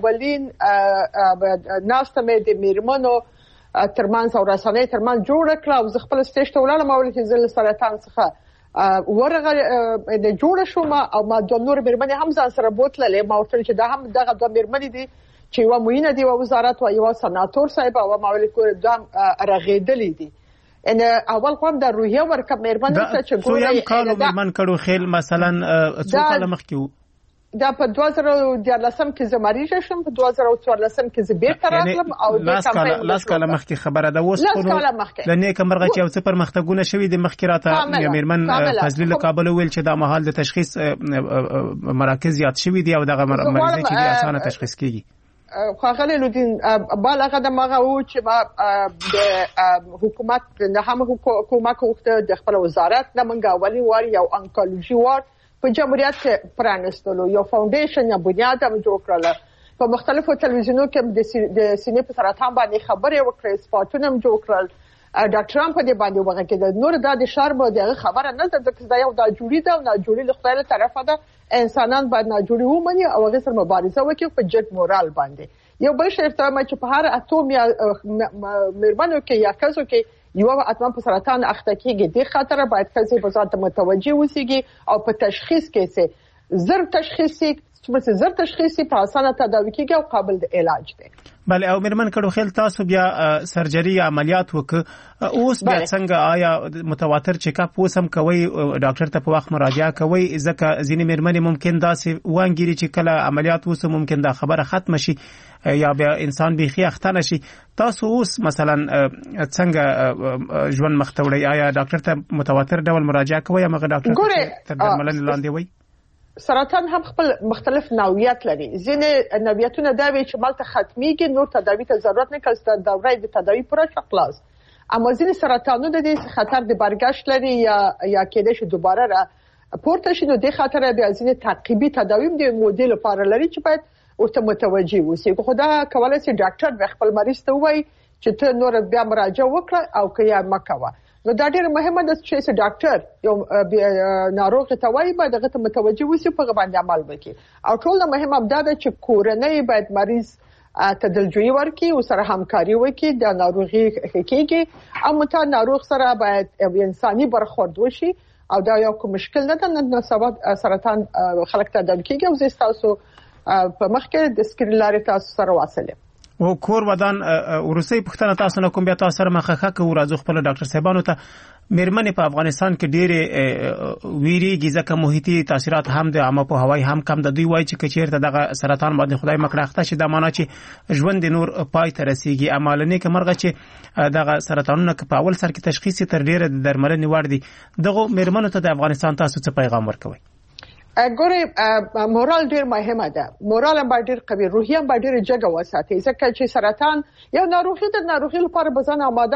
اولین ناسته مې د میرمنو ترمنځ او رسنۍ ترمنځ جوړ کړه او زه خپل سټیج ته ولاړم. اول کې زه له سرطان څخه ورغه د جوړ شوم او ما د نور مېرمنې هم ځان سره بوتللې. ما ورته چې دا هم دغه د مېرمنې دي چې یو موینه دی، وزارت او یو سناتور صاحب او ما ولې کور دام رغېدلې دي. ان اول کوم د روحیه ورکه مېرمنې ته چې ګورې یم کالو مېرمن کړو خیل مثلا څو کاله مخکې دا په 2014 کې زه مریضه شم، په 2014 کې زه بیرته راغلم او د کمپاین لاس کاله مخکې خبره ده. اوس په لنیک مرغه چې اوس پر مختګونه شوی د مخکې راته مېرمن فضلی له کابل ویل چې دا مهال د تشخیص مراکز زیات شوی دی او دغه مریضي چې اسانه تشخیص کیږي. خاغلی لودین بالغه د مغه و چې ما د حکومت نه هم حکومت وخت د خپل وزارت نه منګه اولی وار یو انکولوژي وار په جمهوریت کې پرانستلو، یو فاونډیشن یا بنیاد هم جوړ کړل. په مختلفو تلویزیونونو کې د سینې په سرطان باندې خبرې وکړې، سپاټونه هم جوړ کړل، ډاکټران په دې باندې وغږېدل. نور دا د شرم د خبره نه ده، ځکه دا یو ناجوړي ده او ناجوړي له خدای له طرفه ده. انسانان باید ناجوړي ومني او هغه سره مبارزه وکړي په جګ مورال باندې. یو بل شی ته چې په هر اتوم یا مېرمنو کې یا ښځو کې یو اتوم په سرطان اخته کېږي. دې خاطر باید ښځې په ځان ته متوجه اوسېږي او په تشخیص کې سي زر تشخیصي چې زر تشخیصي په اسانه تداوي کېږي او قابل د علاج دی. بله او مېرمن کړو خیل تاسو بیا سرجري عملیات وکړه، اوس بیا څنګه آیا متواتر چیک اپ اوس هم کوي، ډاکټر ته په وخت مراجعه کوي؟ ځکه ځینې مېرمنې ممکن داسې وانګيري چې کله عملیات وسو ممکن دا خبره ختم شي یا بیا انسان بيخي اخته نشي. تاسو اوس مثلا څنګه ژوند مخ ته وړي؟ آیا ډاکټر ته متواتر ډول مراجعه کوي یا مګر ډاکټر تر درملنې لاندې وي؟ سرطان هم خپل مختلف نوعیت لري. ځینې نوعیتونه دا وي چې مالته ختميږي، نور تداوی ته ضرورت نه کوي، دوره د تداوی پوره شخلاص. اما ځینې سرطانونه د خطر د برګشت لري یا کېدای شي دوباره را پورته شي. نو د خطر بیا ځینې تعقیبي تداوی د مودیل لپاره لري چې باید ورته متوجه اوسئ. خو دا کولای شي ډاکټر خپل مریض ته وایي چې ته نور بیا مراجعه وکړه او که یا مکوه. نو دا ډېر مهمه ده چې ډاکټر یو ناروغ ته وایي باید هغه ته متوجه اوسي، په هغه باندې عمل وکړي. او ټول مهم هم دا ده چې کورنۍ باید مریض ته دلجویي ورکړي او سره همکاري وکړي د ناروغي کېږي. او ناروغ سره باید انساني برخورد وشي او دا یو کوم مشکل نه ده. نن سبا سرطان خلک ته تداوي کېږي او زه تاسو په مخ کې د سکرین لارې تاسو سره واصله او کور ودان ورسې پښتنه تاسو نه کوم بیا تاسو سره مخه کو راځو خپل ډاکټر صاحبانو ته. مېرمنې په افغانستان کې ډېرې ویریږي ځکه محیطي تاثیرات هم د عامه په هوای هم کم د دوی وایي چې کچیر ته دغه سرطان باندې خدای مکړه اخته شي، دا معنی چې ژوند نور پای ته رسیږي. عملنه کې مرغه چې دغه سرطانونه په اول سر کې تشخیص تر ډېره د درملنې وړ دي. دغه مېرمنو ته د افغانستان تاسو څه پیغام ورکوي؟ ګوره مورال ډیر مهمه ده. مورال هم باید ډیر قوي، روحیه هم باید ډیر جګه وساتي، ځکه چې سرطان یو ناروغي د ناروغي لپاره بزن آماده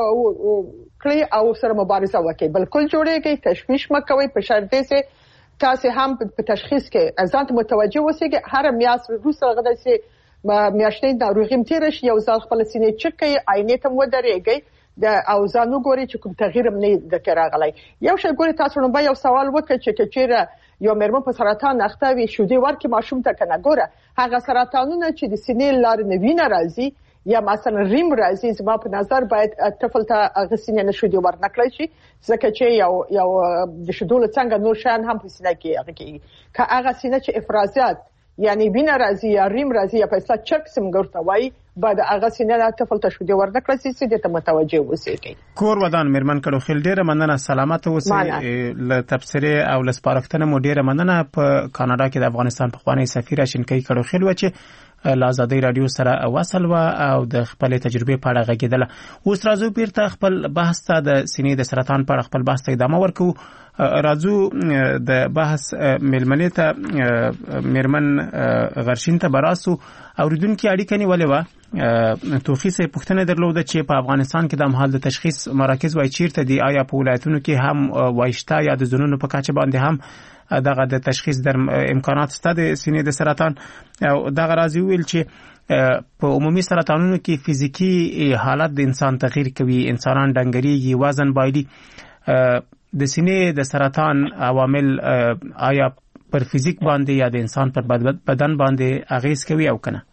کړی او سره مبارزه وکړي. بالکل جوړیږي، تشویش مکوئ، په شرط دی چې تاسو هم په تشخیص کې ځان ته متوجه اوسئ. هر میاشت وروسته غدا چې میاشتې ناروغي تیر شي یو ځل خپل سینې چک کړئ، عینې ته ودرېږئ او ځانو ګوري چې کوم تغییر هم نه د راغلی. یو شی ګوري تاسو نو به یو سوال وکړ چې چیرې یو مېرمن په سرطان اخته وي شودې ورکړي ماشوم ته کنه ګوره هغه سرطانونه چې د سینې لارې نه وینه راځي یا مثلا ریم راځي زما په نظر باید طفل ته هغه سینې نه شودې ورنکړل شي ځکه چې یو د شودو څنګه نور شیان هم په سینه کې هغه کېږي که هغه سینه چې افرازات یعنی وینه راځي یا ریم راځي یا په اصطلاح چرک څنګه ورته وایي بعد هغه سینه طفل ته شودې ورنکړل شي چې ته متوجه اوسئ. کور ودان مېرمن کړو خل ډیره مننه سلامت اوسئ ل تبصره او ل سپارښتنه مو ډیره مننه. په کاناډا کې د افغانستان پخوانی سفیر اشنکۍ کړو خل و چې لازادي رادیو سره وصل و او د خپل تجربه په اړه غږیدله. اوس راځو بیرته خپل بحث ته د سینې د سرطان په اړه خپل بحث ته ادامه ورکو. راځو د بحث ملمنې ته مېرمن غرشین ته براسو اوریدونکو اړیکه نیولې و. توفیق سه پښتنه درلوده چې په افغانستان کې د مهال د تشخیص مراکز وای چیرته دی آیا په ولایتونو کې هم وایشته یا د زونونو په کچه باندې هم دغه د تشخیص در امکانات شته د سینې د سرطان او دغه راځي ویل چې په عمومي سرطانونو کې فزیکی حالت د انسان تغییر کوي انسانان ډنګريږي وزن بایلي د سینې د سرطان عوامل آیا پر فزیک باندې یا د انسان پر بدن باندې اغیز کوي او کنه؟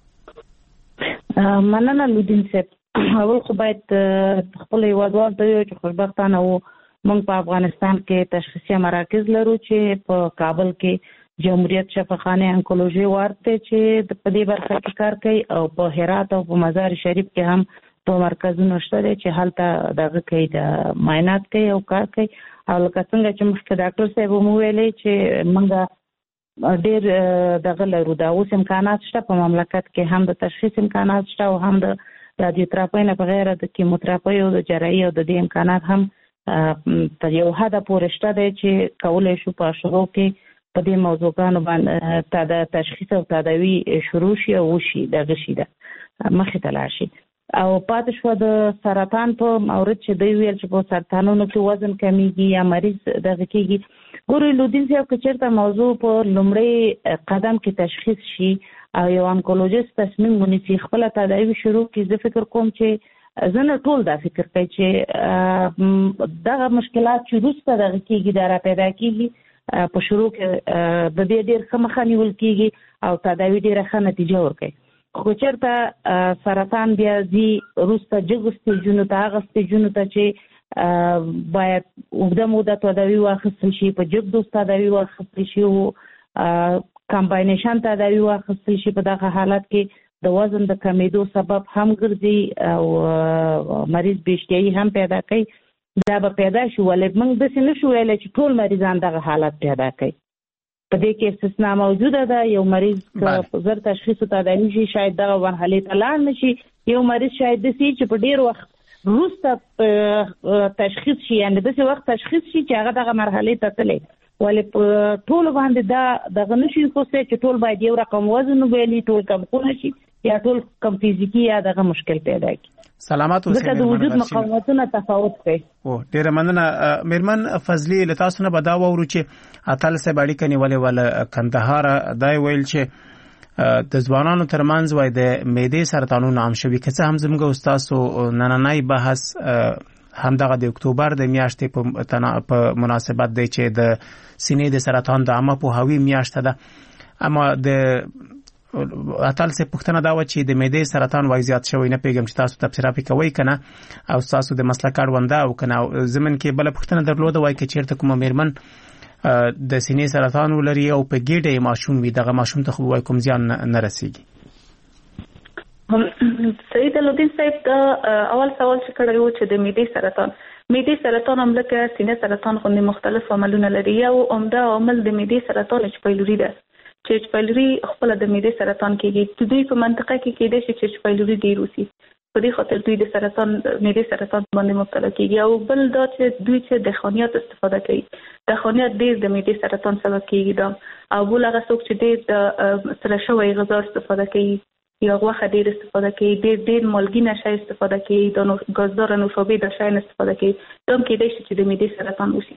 مننه لودین صاحب. اول خو باید خپل هیوادوال ته یو چې خوشبختانه وو موږ په افغانستان کې تشخیصي مراکز لرو چې په کابل کې جمهوریت شفاخانه انکولوژي ورته چې په دې برخه کې کار کوي او په هرات او په مزار شریف کې هم په مرکزونو شته چې هلته دغه کوي د معاینات کوي او کار کوي. او لکه څنګه چې مخکې ډاکټر صاحب مو ویلي چې موږ ډېر دغه لرو د اوس امکانات شته په مملکت کې هم د تشخیص امکانات شته او هم د رادیوتراپي نه بغیر د کیموتراپي او د جراحي او د دې امکانات هم تر یو حد پورې شته چې کولای شو په شروع کې په دې موضوعاتو باندې د تشخیص او تداوی شروع شي او شي دغه شي ده مخې ته لاړ شي. او پاتې شو د سرطان په مورد چې دوی ویل چې په سرطانونو کې وزن کمیږي یا مریض دغه کېږي. ګورې لودین صاحب که چېرته موضوع په لومړی قدم کې تشخیص شي او یو انکولوژیست تصمیم ونیسي خپله تداوي شروع کړي زه فکر کوم چې زه نه ټول دا فکر کوي چې دغه مشکلات چې وروسته دغه کېږي دا را پیدا کېږي په شروع کې د دې ډېر ښه مخه نیول کېږي او تداوي ډېره ښه نتیجه ورکوي. خو چېرته سرطان بیا ځي وروسته جګو سټیجونو ته هغه سټیجونو ته چې باید اوږده موده تداوي واخیستل شي په جګ دوز تداوي واخیستل شي او کمباینیشن تداوي واخیستل شي. په دغه حالت کې د وزن د کمیدو سبب هم ګرځي او مریض بېاشتیایي هم پیدا کوي. دا به پیدا شي ولې موږ داسې نشو ویلی چې ټول مریضان دغه حالت پیدا کوي. په دې کې استثناء موجوده ده. یو مریض زر تشخیص او تداوي شي شاید دغه مرحلې ته لاړ نه شي. یو مریض شاید داسې چې په ډېر وخت وروسته تشخیص شي یعنې داسې وخت تشخیص شي چې هغه دغه مرحلې ته تللی ولې په ټولو باندې دا دغه نه شي کوستی چې ټول باید یو رقم وزن وبیلي ټول کم خونه شي یا ټول کم فزیکي یا دغه مشکل پیدا کړي. سلامات اوسئ. ځکه د وجود مقاومتونه تفاوت کوي. ډیره مننه مېرمن فضلي له تاسو نه به دا واورو چې اتل صاحب اړیکه نیولې وله کندهار دا ویل چې د ځوانانو ترمنځ وای د معدې سرطانونو عام شوي که څه هم زموږ استادو نننۍ بحث همدغه د اکتوبر د میاشتې په مناسبت دی چې د سینې د سرطان د عامه پوهاوي میاشت ده. اما د اتل سه پښتنه دا و چې د معدې سرطان وای زیات شوی نه پیغام چې تاسو تبصره کوي کنه او تاسو د مسلک اړونده او کنه زمن کې بل پښتنه درلوده وای کې چیرته کوم مېرمن د سینې سرطان ولري او په ګډه ماشوم وي دغه ماشوم ته خو وای کوم ځان نه رسیږي. سید لودین صاحب دا اول سوال چې کړو چې د معدې سرطان هم لکه سینې سرطان غوندې مختلف عملونه لري او عمده عامل د معدې سرطان اچ پایلوري ده چې اچ پایلوري خپل د معدې سرطان کېږي. دوی په منطقه کې کېدای شي چې اچ پایلوري ډیر وسی په دې خاطر دوی د سرطان معدې سرطان باندې مبتلا کېږي. او بل دا چې دوی چې د خانیات استفاده کوي د خانیات ډیر د معدې سرطان سبب کېږي دا او بل هغه څوک چې ډیر د سره شوی غذا استفاده کوي یا غوښه ډیر استفاده کوي ډیر مالګین شی استفاده کوي د ګازدار نوشابې د شی استفاده کوي دا کېدای شي چې د معدې سرطان وشي.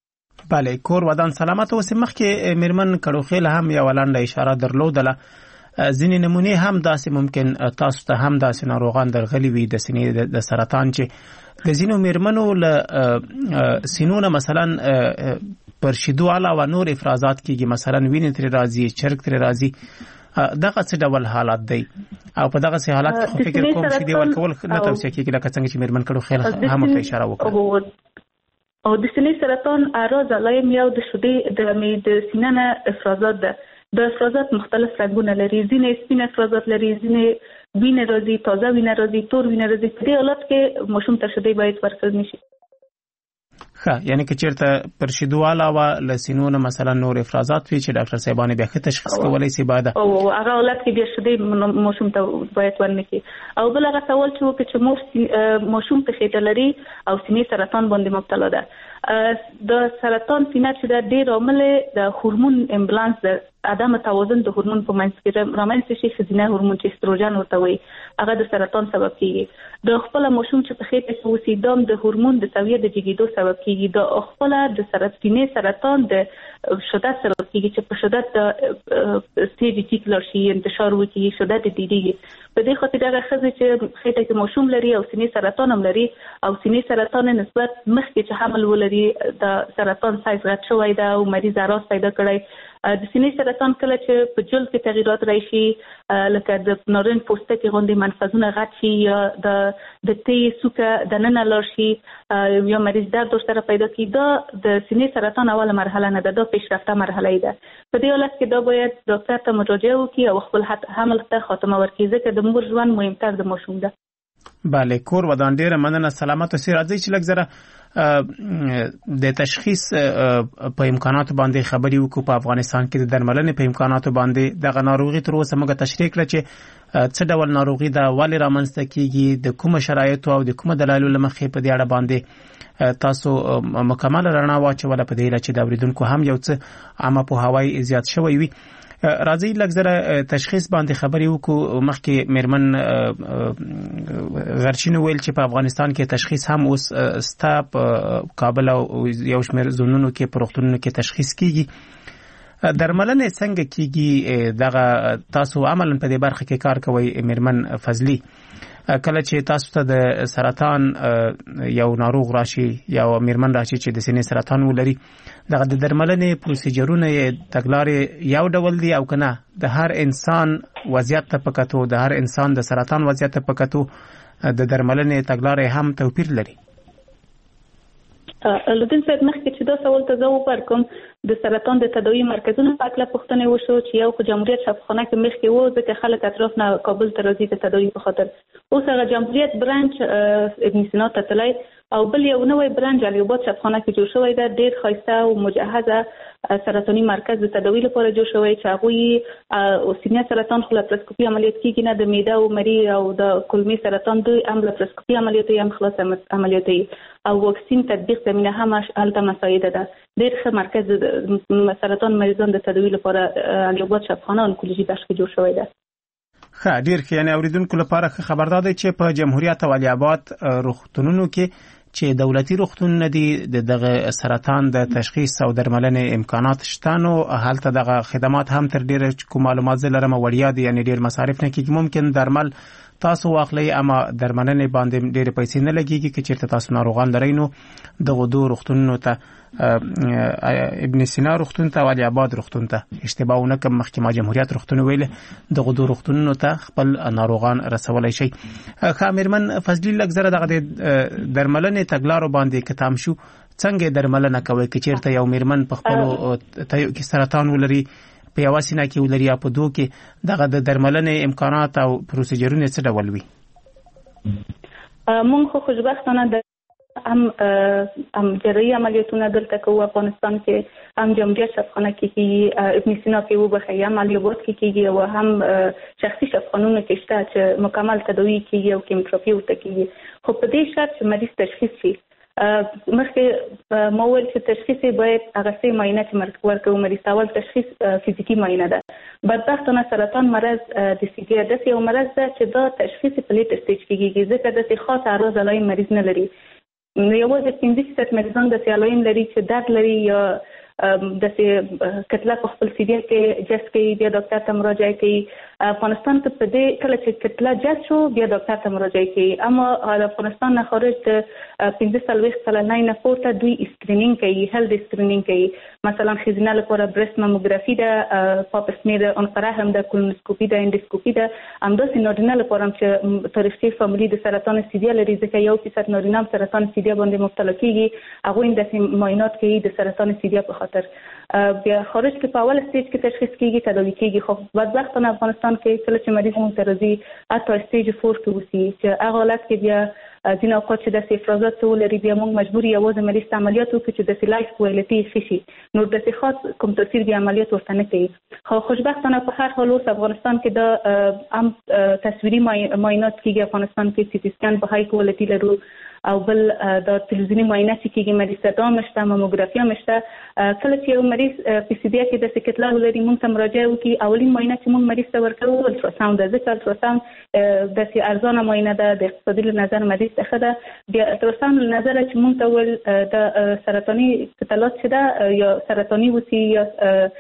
بله کور ودان سلامت اوسې. مخکې مېرمن کړوخیل هم یو لاندې اشاره درلودله ځینې نمونه هم داسې ممکن تاسو ته هم داسې ناروغان درغلي وي د سینې د سرطان چې د ځینو میرمنو له سینونه مثلا پر شیدو علاوه نور افرازات کیږي، مثلا وینې تر راځي، چرګ تر راځي. دغه څه ډول حالات دی او په دغه حالات کې فکر کوم چې دی ورکول نه توصیه کیږي لکه څنګه چې میرمن کړو خیر هم ته اشاره وکړه. او د سینې سرطان اعراض علایم یو د شیدې د سینې نه افرازات ده. د افرازات مختلف رنگونه لري، ځینې سپین افرازات لري، ځینې وینه راځي، تازه وینه راځي، تور وینه راځي. په دې حالت کې ماشوم ته شیدې باید ورکړل نشي. یعنی که چیرته پر شیدو علاوه لسینونه مثلا نور افرازات وي چې ډاکټر صاحبانه بیا ښه تشخیص کولای شي بعد او هغه حالت کې بیا شیدې ماشوم ته باید ورنکړي. او بل هغه سوال چې ماشوم په خېټه لري او سینې سرطان باندې مبتلا ده. د سرطان سینې چې د ډېر عامل د هورمون امبالانس ده، عدم توازن د هورمون په منځ کې رامنځته شي. ښځینه هورمون چې استروجن ورته وایي هغه د سرطان سبب کیږي. د خپل ماشوم چې په خېټه کې اوسي دام د هورمون د سویه د جګیدو سبب کیږي. د خپل د سینې سرطان د شدت سبب کیږي چې په شدت سټیج ټیک لري، انتشار وکړي، شدت ډیریږي. په دې خاطر هغه ښځې چې خېټه کې ماشوم لري او سینې سرطان هم لري او سینې سرطان نسبت مخکې چې حمل ولري د سرطان سایز غټ شوی ده او مریض اعراض پیدا کړی. د سینې سرطان کله چې په جلد کې تغیرات راشي لکه د نارنج پوستکي غوندې منفذونه غټ شي یا د تی سوکه د ننه لاړ شي یا مریض درد ورسره پیدا کړي، دا د سینې سرطان اوله مرحله نه ده، دا پیشرفته مرحله ده. په دې حالت کې دا باید ډاکټر ته مراجعه وکړي او خپل حمل ته خاتمه ورکړي ځکه د مور ژوند مهمتر د ماشوم ده. بله کور ودان ډیره مننه. سلامت اوسئ. راځئ چې لږ زره د تشخیص په امکاناتو باندې خبرې وکړو. په افغانستان کې د درملنې په امکاناتو باندې دغه ناروغي تر اوسه موږ تشریح کړه چې څه ډول ناروغي ده، ولې رامنځته کیږي، د کومه شرایطو او د کومه دلایلو له مخې په دې اړه باندې تاسو مکمل رڼا واچوله په دې اړه چې د اوریدونکو هم یو څه عامه پوهاوی زیات شوی وي. راځي لږ زره تشخیص باندې خبرې وکړو. مخکې میرمن غرچین ویل چې په افغانستان کې تشخیص هم اوس ستا په کابل او یو شمېر ځایونو کې په روغتونونو کې تشخیص کیږي. درملنه څنګه کیږي؟ دغه تاسو عملاً په دې برخه کې کار کوئ میرمن فضلی. کله چې تاسو ته د سرطان یو ناروغ راشي یا میرمن راشي چې د سینې سرطان ولري، دغه د درملنې پروسیجرونه تګلارې یو ډول دي او کنه د هر انسان وضعیت ته پکاتو، د هر انسان د سرطان وضعیت ته پکاتو د درملنې تګلارې هم توپیر لري؟ لودین صاحب مخکې چې دا سوال ته ځواب ورکوم، د سرطان د تداوی مرکزونو په اړه پوښتنه وشو چې یو خو جمهوریت شفاخانه کې مخکې وو ځکه خلک اطراف نه کابل ته راځي د تداوی په خاطر. اوس هغه جمهوریت برانچ ابن سینا ته تللی او بل یو نوی برانچ الیوباد شفاخانه کې جوړ شوی دی، ډېر ښایسته او مجهزه سرطاني مرکز د تداوی لپاره جوړ شوی چې هغوی سینې سرطان خو لپراسکوپي عملیات کیږي نه، د معده او مرۍ او د کولمې سرطان دوی هم لپراسکوپي عملیات هم خلاص عملیات او واکسین تطبیق زمینه هم هلته مساعده ده. ډېر ښه مرکز د سرطان مریضان د تداوی لپاره الیوباد شفاخانه انکولوژي بخش کې جوړ شوی دی. ښه ډېر ښه. یعنې اوریدونکو لپاره ښه خبردار دی چې په جمهوریت او علي آباد روغتونونو کې چې دولتي روغتونونه دي دغه سرطان د تشخیص او درملنې امکانات شته، نو هلته دغه خدمات هم تر ډېره کوم معلومات زه لرم وړیا دي، یعنې ډېر مصارف نه کېږي. ممکن درمل تاسو واخلئ اما درملنې باندې ډېرې پیسې نه لګېږي. که چېرته تاسو ناروغان لرئ نو دغو دوه روغتونونو ته ابن سینا روغتون ته او علي آباد روغتون ته اشتباه ونه کړم، مخکې ما جمهوریت روغتون ویلې، دغو دوه روغتونونو ته خپل ناروغان رسولی شئ. ښه میرمن فضلي لږ زره دغه د درملنې تګلارو باندې که تام شو، څنګه درملنه کوئ که چېرته یو میرمن په خپلو تیو کې سرطان ولري، په یوه سینه کې ولري یا په دوه کې، دغه د درملنې امکانات او پروسیجرونه څه ډول وي؟ مونږ خو خوشبختانه هم جراحي عملیاتونه دلته کوو افغانستان کې، هم جمهوریت شفاخانه کې کېږي، ابن سینا کې وبخښئ، هم علي آباد کې کېږي او هم شخصي شفاخانونه کې شته چې مکمل تداوی کېږي او کیموتراپي ورته کېږي، خو په دې شرط چې مریض تشخیص شي. مخکې ما وویل چې تشخیص باید هغه څه معاینه چې ورکوو مریض ته، اول تشخیص فزیکي معاینه ده. بدبختانه سرطان مرض د سیګر داسې یو مرض ده چې دا تشخیص په لیټ سټیج کې کېږي ځکه داسې خاص اعراض علایم مریض نه لري. یوازې 15% مریضان داسې علایم لري چې درد لري یا د کتله په خپل سیدی کې جس کې بیا ډاکټر ته مراجعه کوي. افغانستان ته په دې کله چې کتله جس شو بیا ډاکټر ته مراجعه کوي، اما د افغانستان نه خارج د 15 کلنۍ نه پورته دوی اسکرینینګ کوي، هیلث اسکرینینګ کوي. مثلا خزینه لپاره برست ماموګرافي ده، پاپ سمیر انفراهم ده، کولونوسکوپي ده، اندوسکوپي ده. همداسې نارینه لپاره چې تاریخي فامیلی د سرطان سیدی لري، ځکه 1% نارینه هم سرطان سیدی باندې مبتلا کیږي، هغه د معاینات کوي د سرطان سیدی په خاطر. بیا خارج کې په اول سټیج کې تشخیص کیږي، تداوی کیږي. خو بدبختانه افغانستان کې کله چې مریض مونږ ته راځي حتی سټیج 4 کې وسی چې هغه حالت کې بیا ځینې اوقات چې د افرازات ولري بیا موږ مجبور یوازې مریض ته عملیات وکړو چې د لایف کوالټي ښه شي، نور د خاص کوم تاثیر بیا عملیات ورته نه کوي. خو خوشبختانه په هر حال اوس افغانستان کې د عام تصویري معاینات کیږي. افغانستان کې سی ټي سکان په هاي کوالټي لرو او بل د تلویزیونی معاینه چې کیږي مریض ته دا مشته، ماموګرافي مشته. کله چې یو مریض په سیدی کې د سکتلا ولري موږ ته مراجعه وکړي، اولین معاینه چې موږ مریض ته ورکوو الټراساوند ده، ځکه الټراساوند د ارزانه معاینه ده، د اقتصادي نظر مریض ته ښه ده. بیا الټراساوند له نظر چې موږ ته ول د سرطاني کتلات چې ده یا سرطاني وسی یا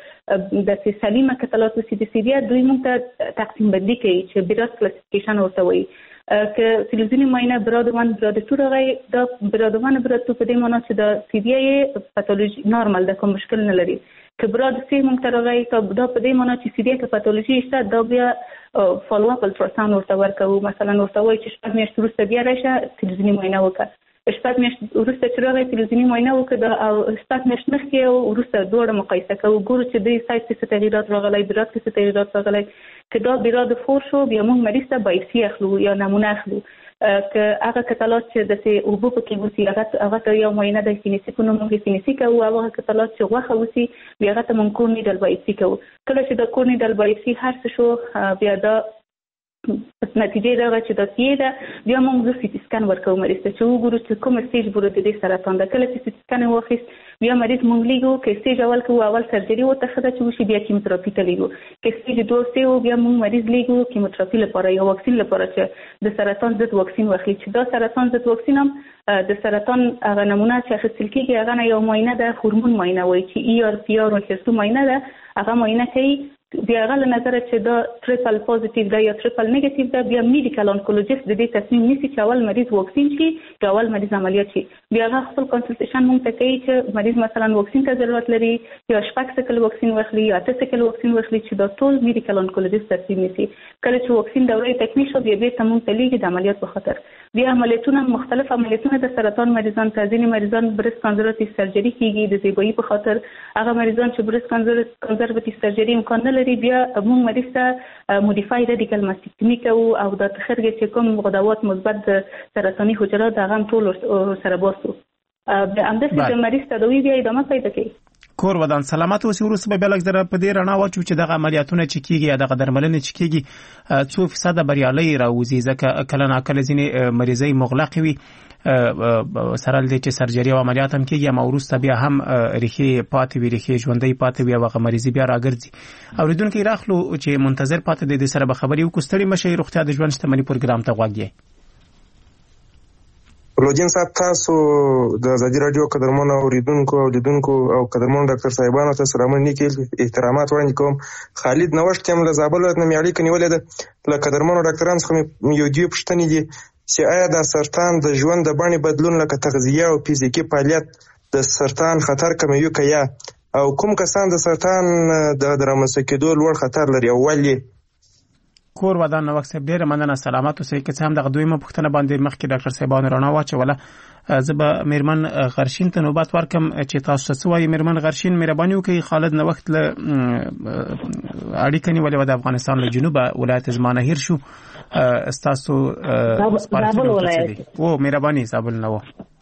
د سلیمه کتلات وسی د سیدی دوی موږ ته تقسیم بندي کوي چې بیراس کلاسیفیکیشن ورته وایي. که تلویزیونی معاینه براد 1 براد 2 راغی، دا براد 1 براد 2 په دې معنی چې د سیدی پاتولوژي نورمال ده، کوم مشکل نه لري. که براد 3 مونږ ته راغی دا په دې معنی چې سیدی کې پاتولوژي شته، دا بیا فالو اپ الټراساوند ورته ورکوو. مثلا ورته وایي چې 6 میاشتې وروسته بیا راشه تلویزیونی معاینه وکړه. 6 میاشتې وروسته چې راغی تلویزیونی معاینه وکړه او 6 میاشتې مخکې او وروسته دواړه مقایسه کوو، ګورو چې د سایز کې څه تغیرات راغلی، براد کې څه تغیرات راغلی. که دا براد 4 شو بیا موږ مریض ته بایوپسي اخلو یا نمونه اخلو. که هغه کتلات چې د اوبو پکې وسی هغه ته یو معاینه د سینسي کو نوم کې سینسي کوو، او هغه کتلات چې غوښه وسی بیا هغه ته مونږ کورنیډل بایوپسي کوو. کله چې د کورنیډل بایوپسي هر څه شو بیا دا نتیجه دا چې د سی ده بیا موږ د سی ټي سکان ورکوو مریض ته چې وګورو چې کوم سټیج بوره د سرطان ده. کله چې سی ټي سکان واخیست بیا مریض مونږ لیږو، که سټیج اول کوو اول سرجري ورته ښه ده چې وشي، بیا کیموتراپي ته لیږو. که سټیج 2 سي بیا مونږ مریض لیږو کیموتراپي لپاره یا واکسین لپاره چې د سرطان ضد واکسین واخلي. چې دا سرطان ضد واکسین هم د سرطان هغه نمونه چې اخیستل کیږي هغه نه یو معاینه ده، هورمون معاینه وایي چې ای آر پی آر او هیستو معاینه ده، هغه معاینه کوي. بیا هغه له نظره چې دا ټریپل پوزټیو ده یا ټریپل نیگیټیو ده، بیا میډیکل انکولوژیست د دې تصمیم نیسي چې اول مریض واکسین شي که اول مریض عملیات شي. بیا هغه خپل کنسلټیشن مونږ ته کوي چې مریض مثلا واکسین ته ضرورت لري یا 6 سکل واکسین واخلي یا 8 سکل واکسین واخلي، چې دا ټول میډیکل انکولوژیست تصمیم نیسي. کله چې واکسین دوره تکمیل شو بیا بیرته مونږ ته لیږي د عملیات په خاطر. بیا عملیاتونه مختلف عملیاتونه د سرطان مریضان ته، ځینې مریضان برست کنزرواتیو سرجري کیږي د زیبایی په خاطر. هغه مریضان چې برست کنزرواتیو سرجري امکان نه لري بیا موږ مریض ته موډیفای رادیکال ماستکتومي کوو او د تخرګ چې کوم غدوات مثبت د سرطاني حجرات هغه ټول سره باسو. بیا همداسې د مریض تداوی بیا ادامه پیدا کوي. کور ودان سلامت اوسې. وروسته به بیا لږ ذره په دې رڼا واچو چې دغه عملیاتونه چې کیږي یا دغه درملنې چې کیږي څو فیصده بریالۍ راوځي، ځکه کله ناکله ځینې مریضۍ مغلقې وي سره له دې چې سرجري او عملیات هم کیږي، اما وروسته بیا هم ریښې پاتې وي، ریښې ژوندۍ پاتې وي او هغه مریضي بیا راګرځي. اورېدونکي راخلو چې منتظر پاتې دی، د سره به خبرې وکړو. ستړي مه شئ، روغتیا د ژوند شتمني پروګرام ته غوږ یې. لوجین صاحب تاسو د ازادي رادیو قدرمنو اوریدونکو او لیدونکو او قدرمنو ډاکټر صاحبانو ته سلامونه نیکې احترامات وړاندې کوم. خالد نوښت هم له زابل ولایت نه مې اړیکه نیولې ده. له قدرمنو ډاکټرانو څخه مې یو دوه پوښتنې دي چې آیا د سرطان د ژوند د بڼې بدلون لکه تغذیه او فزیکي فعالیت د سرطان خطر کموي که یا، او کوم کسان د سرطان د رامنځته کېدو لوړ خطر لري او ولې؟ کور ودان نوښت صاحب ډېره مننه، سلامت اوسئ. که څه هم دغه دویمه پوښتنه باندې مخکې ډاکټر صاحبانو رڼا واچوله، زه به میرمن غرشین ته نوبت ورکم چې تاسو څه وایي. میرمن غرشین مهرباني وکړئ. خالد نوښت له اړیکه نیولې وه د افغانستان له جنوبه ولایت زمانه هیر شو. ستاسو زابل ولایت و مهرباني زابل نه و.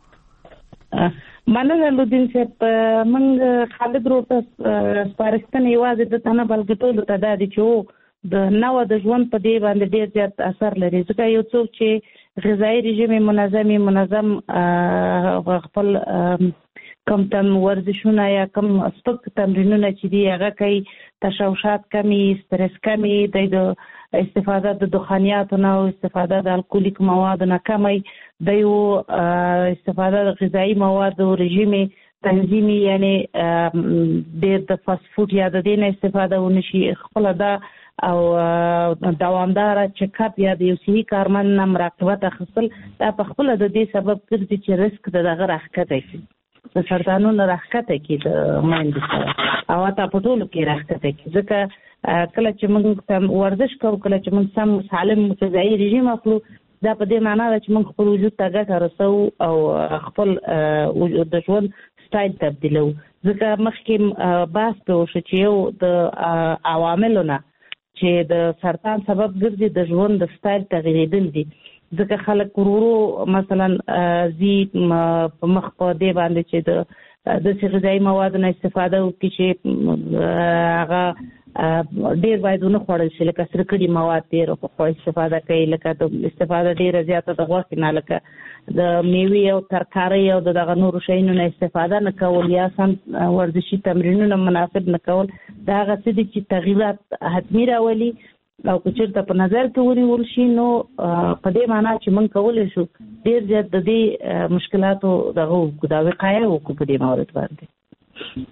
مننه لودین صاحب. موږ خالد روته سپارښتنه یوازې د تنه بلکې ټولو ته دا دي چې د نوو د ژوند په دې باندې ډېر زیات اثر لري، ځکه یو څوک چې غذایي رژیم منظم خپل کم ورزشونه یا کم سپک تمرینونه چې دي هغه کوي، تشوشات کمی، استرس کمی، د استفاده د دخانیاتو نه او استفاده د الکولیک موادو نه کمی، د یو استفاده د غذایي موادو رژیم تنظیمي یعنی ډېر د فاست فوډ یا د دې نه استفاده ونشي، خپل دا او دوامدار چیک اپ یا د یو صحي کارمند نه مراقبت اخیستل دا په خپل د دې سبب ګرځي چې ریسک دغه راښکته شي، د سرطانونو راښکته کی د مایندې سره او تا په ټولو کې راښکته کی. ځکه کله چې موږ ورزش کوو، کله چې موږ سم سالم غذایي رژیم اخلو، دا په دې معنی ده چې موږ خپل وجود ته ګټه رسوو او خپل د ژوند سټایل تبدیلوو. ځکه مخکې بحث پرې وشو چې یو د عواملو نه چې د سرطان سبب ګرځي د ژوند د سټایل تغییرېدل دي. ځکه خلک ورو مثلا زی په مخ په دې باندې چې د غذایي موادو نه استفاده وکړي چې هغه ډېر باید ونه خوړل شي، لکه سرکړي مواد ډېر په استفاده کوي، لکه د استفاده ډېره زیاته د غوښې نه، لکه د میوې او ترکارۍ او دغه نورو شیانو نه استفاده نه کول یا سم ورزشي تمرینونه مناسب نه کول، دا هغه څه دي چې تغییرات حتمي راولي او که چېرته په نظر کې ونیول شي نو په دې معنی چې موږ کولی شو ډېر زیات د دې مشکلاتو دغه وکړو، دا وقایه وکړو په دې مورد باندې.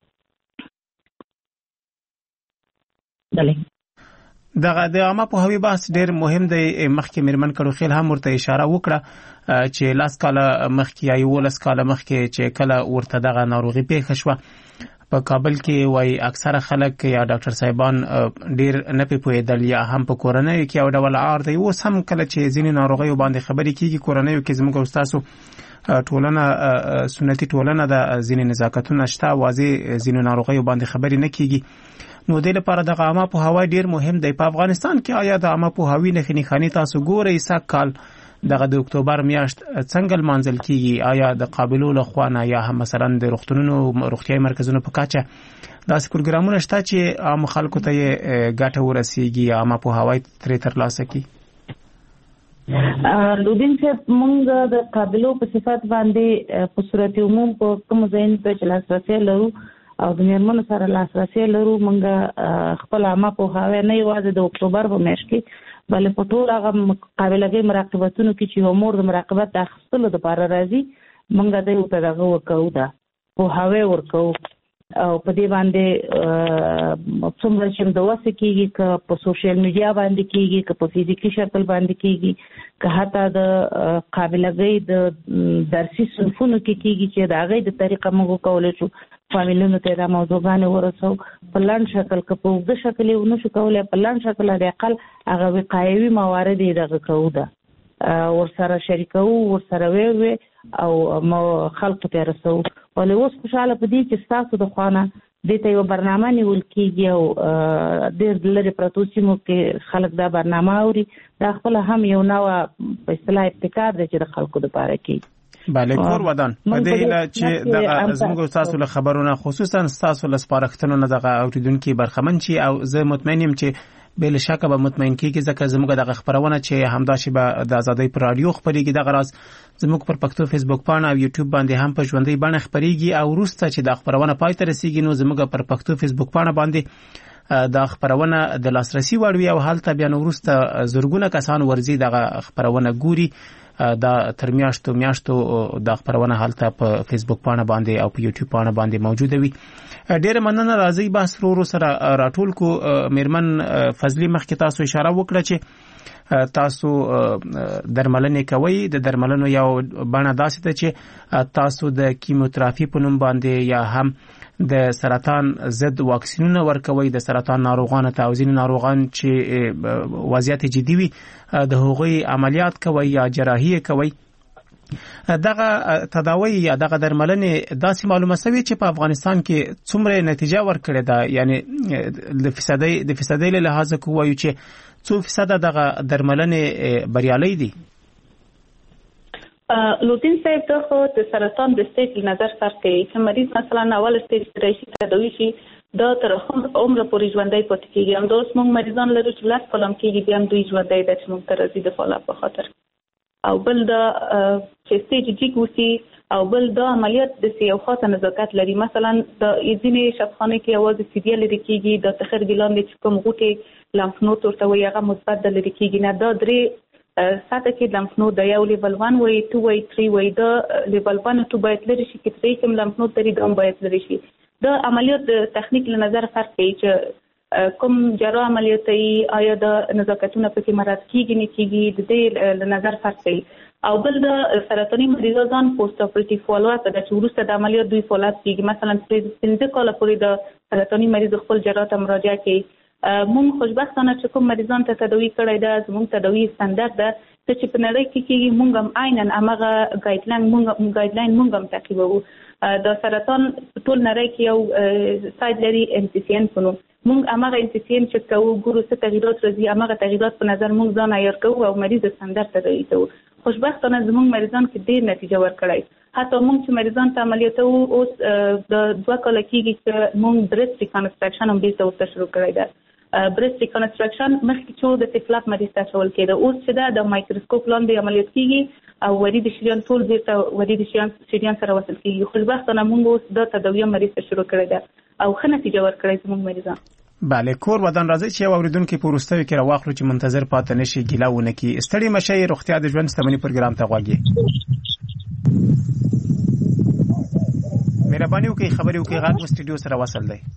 دغه د عامه پوهاوي بحث ډېر مهم دی. مخکې میرمن کړوخیل هم ورته اشاره وکړه چې 10 کاله مخکې یا 11 کاله مخکې چې کله ورته دغه ناروغي پیښه شوه په کابل کې، وای اکثره خلک یا ډاکټر صاحبان ډېر نه پوهېدل یا هم په کورنۍ کې یو ډول عار دی. اوس هم کله چې ځینې ناروغیو باندې خبرې کېږي کورنۍ کې زموږ او ستاسو ټولنه سنتي ټولنه د ځینې نزاکتونه شته، واضح ځینې ناروغیو باندې خبرې نه کېږي. نو د لپاره د عامه پوهاوی ډیر مهم دی. په افغانستان کې آیا د عامه پوهاوی نښې نښانې تاسو ګورئ؟ سږکال دغه د اکتوبر میاشت څنګه لمانځل کیږي؟ آیا د قابلو له خوا نه یا هم مثلا د روغتونونو روغتیايي مرکزونو په کچه داسې پروګرامونه شته چې عام خلکو ته یې ګټه ورسیږي، عامه پوهاوی ترې ترلاسه کړي؟ لودین صاحب، موږ د قابلو په صفت باندې په صورت عموم په کوم ځای ته چې لاسرسي لرو او د میرمنو سره لاسرسي لرو، موږ خپل عامه پوهاوی نه یوازې د اکتوبر په میاشت کې بلکې په ټول هغه قابلګۍ مراقبتونو کې چې یو مور د مراقبت د اخیستلو دپاره راځي، موږ دوی ته دغه ورکوو، ده پوهاوی ورکوو او په دې باندې څومره چې د وسه کېږي، که په سوشل میډیا باندې کېږي، که په فزیکي شکل باندې کېږي، که حتی د قابلګۍ د درسي صنفونو کې کېږي چې د هغې د طریقه موږ کولی شو فامیلونو ته دا موضوعګانې ورسوو په لنډ شکل، که په اوږده شکل یې ونه شو کولی په لنډ شکل حداقل هغه وقایوي موارد یې دغه کوو، ده ورسره شریکوو، ورسره ویوې او خلکو ته رسوو. ولې اوس خوشحاله په دې چې ستاسو د خوا نه دې ته یوه برنامه نیول کېږي او ډېر لرې پرتو سیمو کې خلک دا برنامه اوري، دا خپله هم یو نوه په اصطلاح ابتکار دی چې د خلکو دپاره کېږي. بله کور ودان په دې هیله چې دغه زموږ ستاسو له خبرونه خصوصا ستاسو له سپارښتنو نه دغه اورېدونکي برخمن شي او زه مطمئن یم چې بل شکه به مطمئن کیږي، ځکه زموږ دغه خبرونه چې همداسې به د ازادۍ پر رادیو خپرېږي، دغه راز زموږ پر پښتو فیسبوک پاڼه او یوټیوب باندې هم په ژوندۍ بڼه خپرېږي او وروسته چې دا خبرونه پای ته رسېږي نو زموږ پر پښتو فیسبوک پاڼه باندې دا خبرونه د لاسرسي وړ وي او هلته بیا نو وروسته زرګونه کسان ورځي دغه خبرونه ګوري. دا تر میاشتو دا خبرونه هلته په فیسبوک پاڼه باندې او په یوټیوب پاڼه باندې موجوده وي. ډېر مننه. راځي بحث ورو سره راټول کو. میرمن فضلی مخکې تاسو اشاره وکړه چې تاسو درملنې کوي، د درملنو یو بڼه داسې ده چې تاسو د کیموتراپي په نوم باندې یا هم د سرطان ضد واکسینونه ورکوي د سرطان ناروغانو ته، او ځینې ناروغان چې وضعیت جدي وي د هغوی عملیات کوي یا جراحي کوي. دغه تداوی یا دغه درملنې داسې معلومه شوې چې په افغانستان کې څومره نتیجه ورکړې ده، یعنی د فیصدۍ له لحاظه کوو چې څو فیصده دغه درملنې بریالۍ دي؟ لوتین صاحب ته خو د سرطان د سټیج نظر فرق کوي چې مریض مثلا اول سټیج راشي تداوی شي دا تر عمر پورې ژوندۍ پاتې کېږي. هم دوس موږ مریضان لرو چې لاس فلم کېږي بیا هم دوی ژوندۍ ده چې موږ ته راځي د فالو په خاطر، او بل دا چې سټیج جیک وسی او بل دا عملیات د یو خاصه نزاکت لري. مثلا د ځینې شفاخانه کې یوازې فدیه لري کېږي، د تخر ګلان چې کوم غوټې لمف نود ورته وي هغه مثبت لري کېږي، نه دا درې ساته کې لمف نود د یو لیول 1 وي 2 وي 3 وي د لیول 1 2 باید لري شي کې 3 کوم لمف نود لري د باید لري شي د عملیات د تخنیک له نظر فرق کوي چې کوم جراح عملیات آیا د نزاکتونو په مراد کیږي نه کیږي د دې له نظر فرق کوي او بل د سرطاني مریضان پوسټ اپریټیو فالو اپ د چورسته د عملیات دوی فالو اپ کیږي مثلا 15 کال پورې د سرطاني مریض خپل جراح ته مراجعه کوي مونږ خوشبختانه چې کوم مریضان ته تداوی کړی دا زموږ تداوی ستاندرد ده چې په نړۍ کې کیږي مونږ هم عیناً هغه ګایډلاین مونږ هم تعقیبوو د سرطان ټول نړۍ کې یو سایت لري NCCN په نوم مونږ هغه NCCN چې کوو ګورو څه تغیرات راځي هغه تغیرات په نظر مونږ ځان عیار کوو او مریض ستاندرد تداوی کوو خوشبختانه زموږ مریضان کې ډېر نتیجه ورکړی حتی مونږ چې مریضان ته عملیاتو اوس د 2 کال کېږي چې مونږ بریسټ ریکنسټرکشن هم بیرته ورته شروع کړی ده بریسټ ریکنسټرکشن مخکې چې د سیفلاپ مریض ته چول کېده اوس چې دا د مایکروسکوپ لاندې عملیات کېږي او وری د شریان ټول بیرته وری د شریان سره وصل کېږي خوشبختانه مونږ اوس د تداوی مریض ته شروع کړی ده او ښه نتیجه ورکړی زموږ مریضان بله کور ودان راځي چې یو اوریدونکو په وروستیو کې راواخلو چې منتظر پاتې نشي ګیله ونه کی ستړي مشي روغتیا د ژوند ستمنې پروګرام ته غواګي مهرباني وکړئ خبرې وکړئ غږ سټډیو سره وصل دی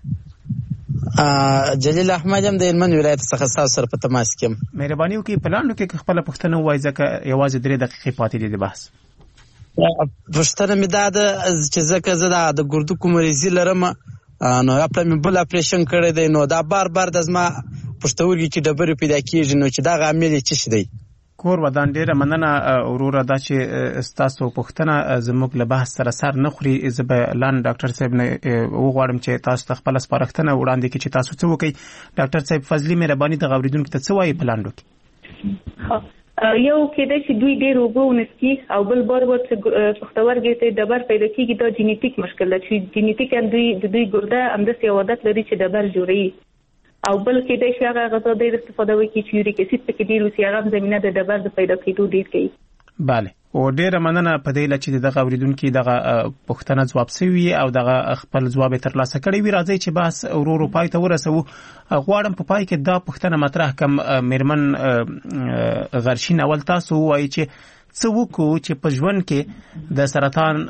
جلیل احمد هم د هلمند ولایت څخه تاسو سره په تماس کې یم مهرباني وکړئ په لاندو کې خپله پوښتنه ووایئ ځکه یوازې 3 دقیقې پاتې دي د بحث پوښتنه مې دا ده چې ځکه زه د ګردو مریضي لرم نو خپل مې بل اپریشن کړی دی نو دا بار د زما پښتورګي کې ډبرې پیدا کیږي نو چې دا عامل څه شي دی کور ودان ډیره مننه وروره دا چې تاسو پوښتنه زموږ له بحث سره سر نه خوري زه به لاندې ډاکټر صاحب نه وغواړم چې تاسو ته خپل سپارښتنه وړاندې کړئ چې تاسو څه وکړئ ډاکټر صاحب فضلي مهرباني د اوریدونکو ته څه وایي په لاندو کې یو کېدای شي دوی ډېر اوبه ونڅکي او بل بار چې پښتورګي ته ډبر پیدا کیږي دا جینیټیک مشکل ده چې جینیټیک هم د دوی ګرده همداسې یو عادت لري چې ډبر جوړوي او بل کېدای شي هغه غذا ډېر استفاده وکړي چې یوریک اسید پکې ډېر وسي هغه زمینه د ډبر د پیدا کېدو ډېر کوي بله او ډیره مننه په دې لچې دغه اوریدونکو دغه پوښتنه جواب سوي او دغه خپل جواب ترلاسه کړی وی راځي چې بس ورو پای ته ورسو غواړم په پای کې دا پوښتنه مطرح کوم میرمن غرشین اول تاسو وایي چې څه وکړو چې په ژوند کې د سرطان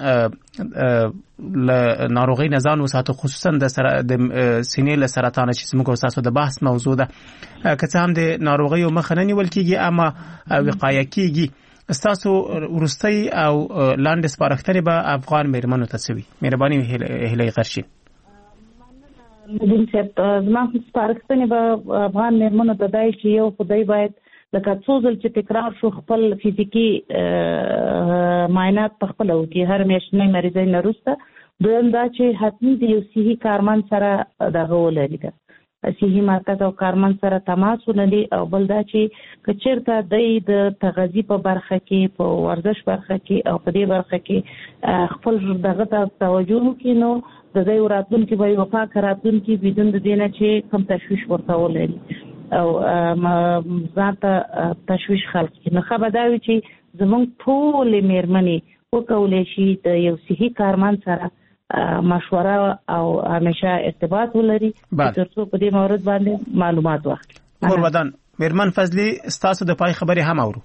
له ناروغۍ نه ځان وساتو خصوصا د سینې له سرطان چې زموږ تاسو د بحث موضوع ده که څه هم د ناروغیو مخه نه نیول کیږي اما وقایه کیږي استاسو ورستي او لاندې سپارښتنې به افغان میرمنو ته سوي مهرباني هلي غرشین مدین صاحب زما سپارښتنې به افغان میرمنو ته دای چې یو خدای باید لکه څو ځل چې تکرار شو خپل فزیکی معاینات په خپل وکړي هر میاشتنۍ مریضۍ نه وروسته دویم دا چې حتمي د یو صحي کارمند سره دغه ولري صحي مرکز او کارمند سره تماس ولري او بل دا چې کچېرته د تغذیه په برخه کې په ورزش برخه کې او په دې برخه کې خپل دغه ته توجه وکړي نو د دې راتلونکي به یو پاک راتلونکي بدون د دې نه چې کوم تشویش ورته ولري او ذاته تشویش خلق نو خبرداري چې زمونږ ټول میرمنې وکولای شي د یو صحي کارمند سره مشوره او همیشه ارتباط ولري ترڅو په دې مورد باندې معلومات واخلي کور ودان میرمن فضلي ستاسو د پای خبرې هم اورو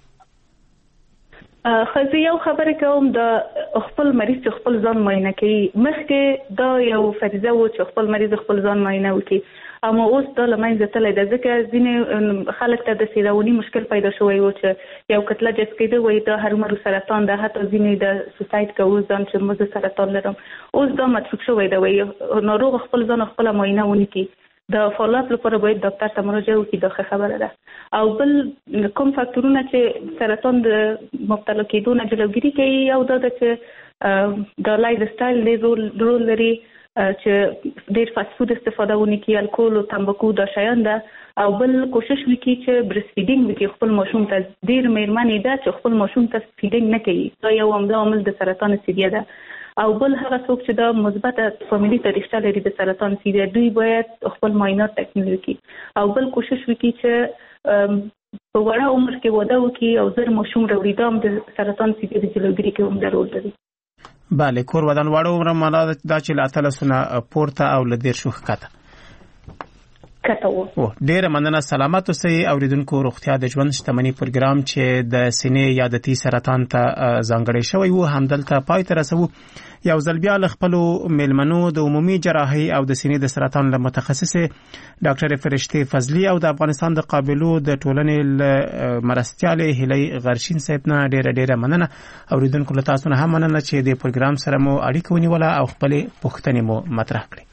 خو یو خبره کوم د خپل مریض خپل ځان معاینه کوي مخکې دا یو فریضه و چې خپل مریض خپل ځان معاینه وکړي اما اوس دا لمنځه تللی ده ځکه ځینې خلک ته د سیراوني مشکل پیدا شوی و چې یو کتله جذب کېده وایي دا هرومرو سرطان ده حتی ځینې د سوسایډ کوو ځان چې موږ سرطان لرم اوس دا متروک شوی ده وایي ناروغ خپل ځان خپله معاینه ونه کړي د فالو اپ لپاره باید ډاکټر ته مراجعه وکړي دا ښه خبره ده او بل کوم فاکتورونه چې سرطان د مبتلا کېدو نه جلوګیري کوي یو دا ده چې د لایف سټایل رول لري چې ډېر فاست فود استفاده ونه کړي الکول او تمباکو دا شیان ده او بل کوشش وکړي چې بریسټ فیډینګ وکړي خپل ماشوم ته ډېر میرمنې ده چې خپل ماشوم ته فیډینګ نه کوي دا یو عامل د سرطان سیریه ده او بل هغه څوک چې د مثبت فامیلی تاریخچه لري د سرطان سیریه دوی باید خپل معاینات تکمیل کړي او بل کوشش وکړي چې په وړه عمر کې واده وکړي او زر ماشوم راوړي دا هم د سرطان سیریه د جلوګیري کې هم رول لري بله کور ودان واړه عمر معنا دا چې له 13 پورته او له 10 ښکته کته وو. ډیره مننه. سلامت اوسئ اوریدونکو. روغتیا د ژوند شتمنۍ پروګرام چې د سینې یا د تی سرطان ته ځانګړی شوی وو همدلته پای ته رسو. یو ځل بیا له خپلو میلمنو د عمومي جراحي او د سینې د سرطان له متخصصې ډاکټر فرشته فضلي او د افغانستان د قابلو د ټولنې مرستیالې هیلۍ غرشین صاحب نه ډیره مننه. اوریدونکو له تاسو نه هم مننه چې د پروګرام سره مو اړیکه ونیوله او خپل پوښتنې مو مطرح کړې.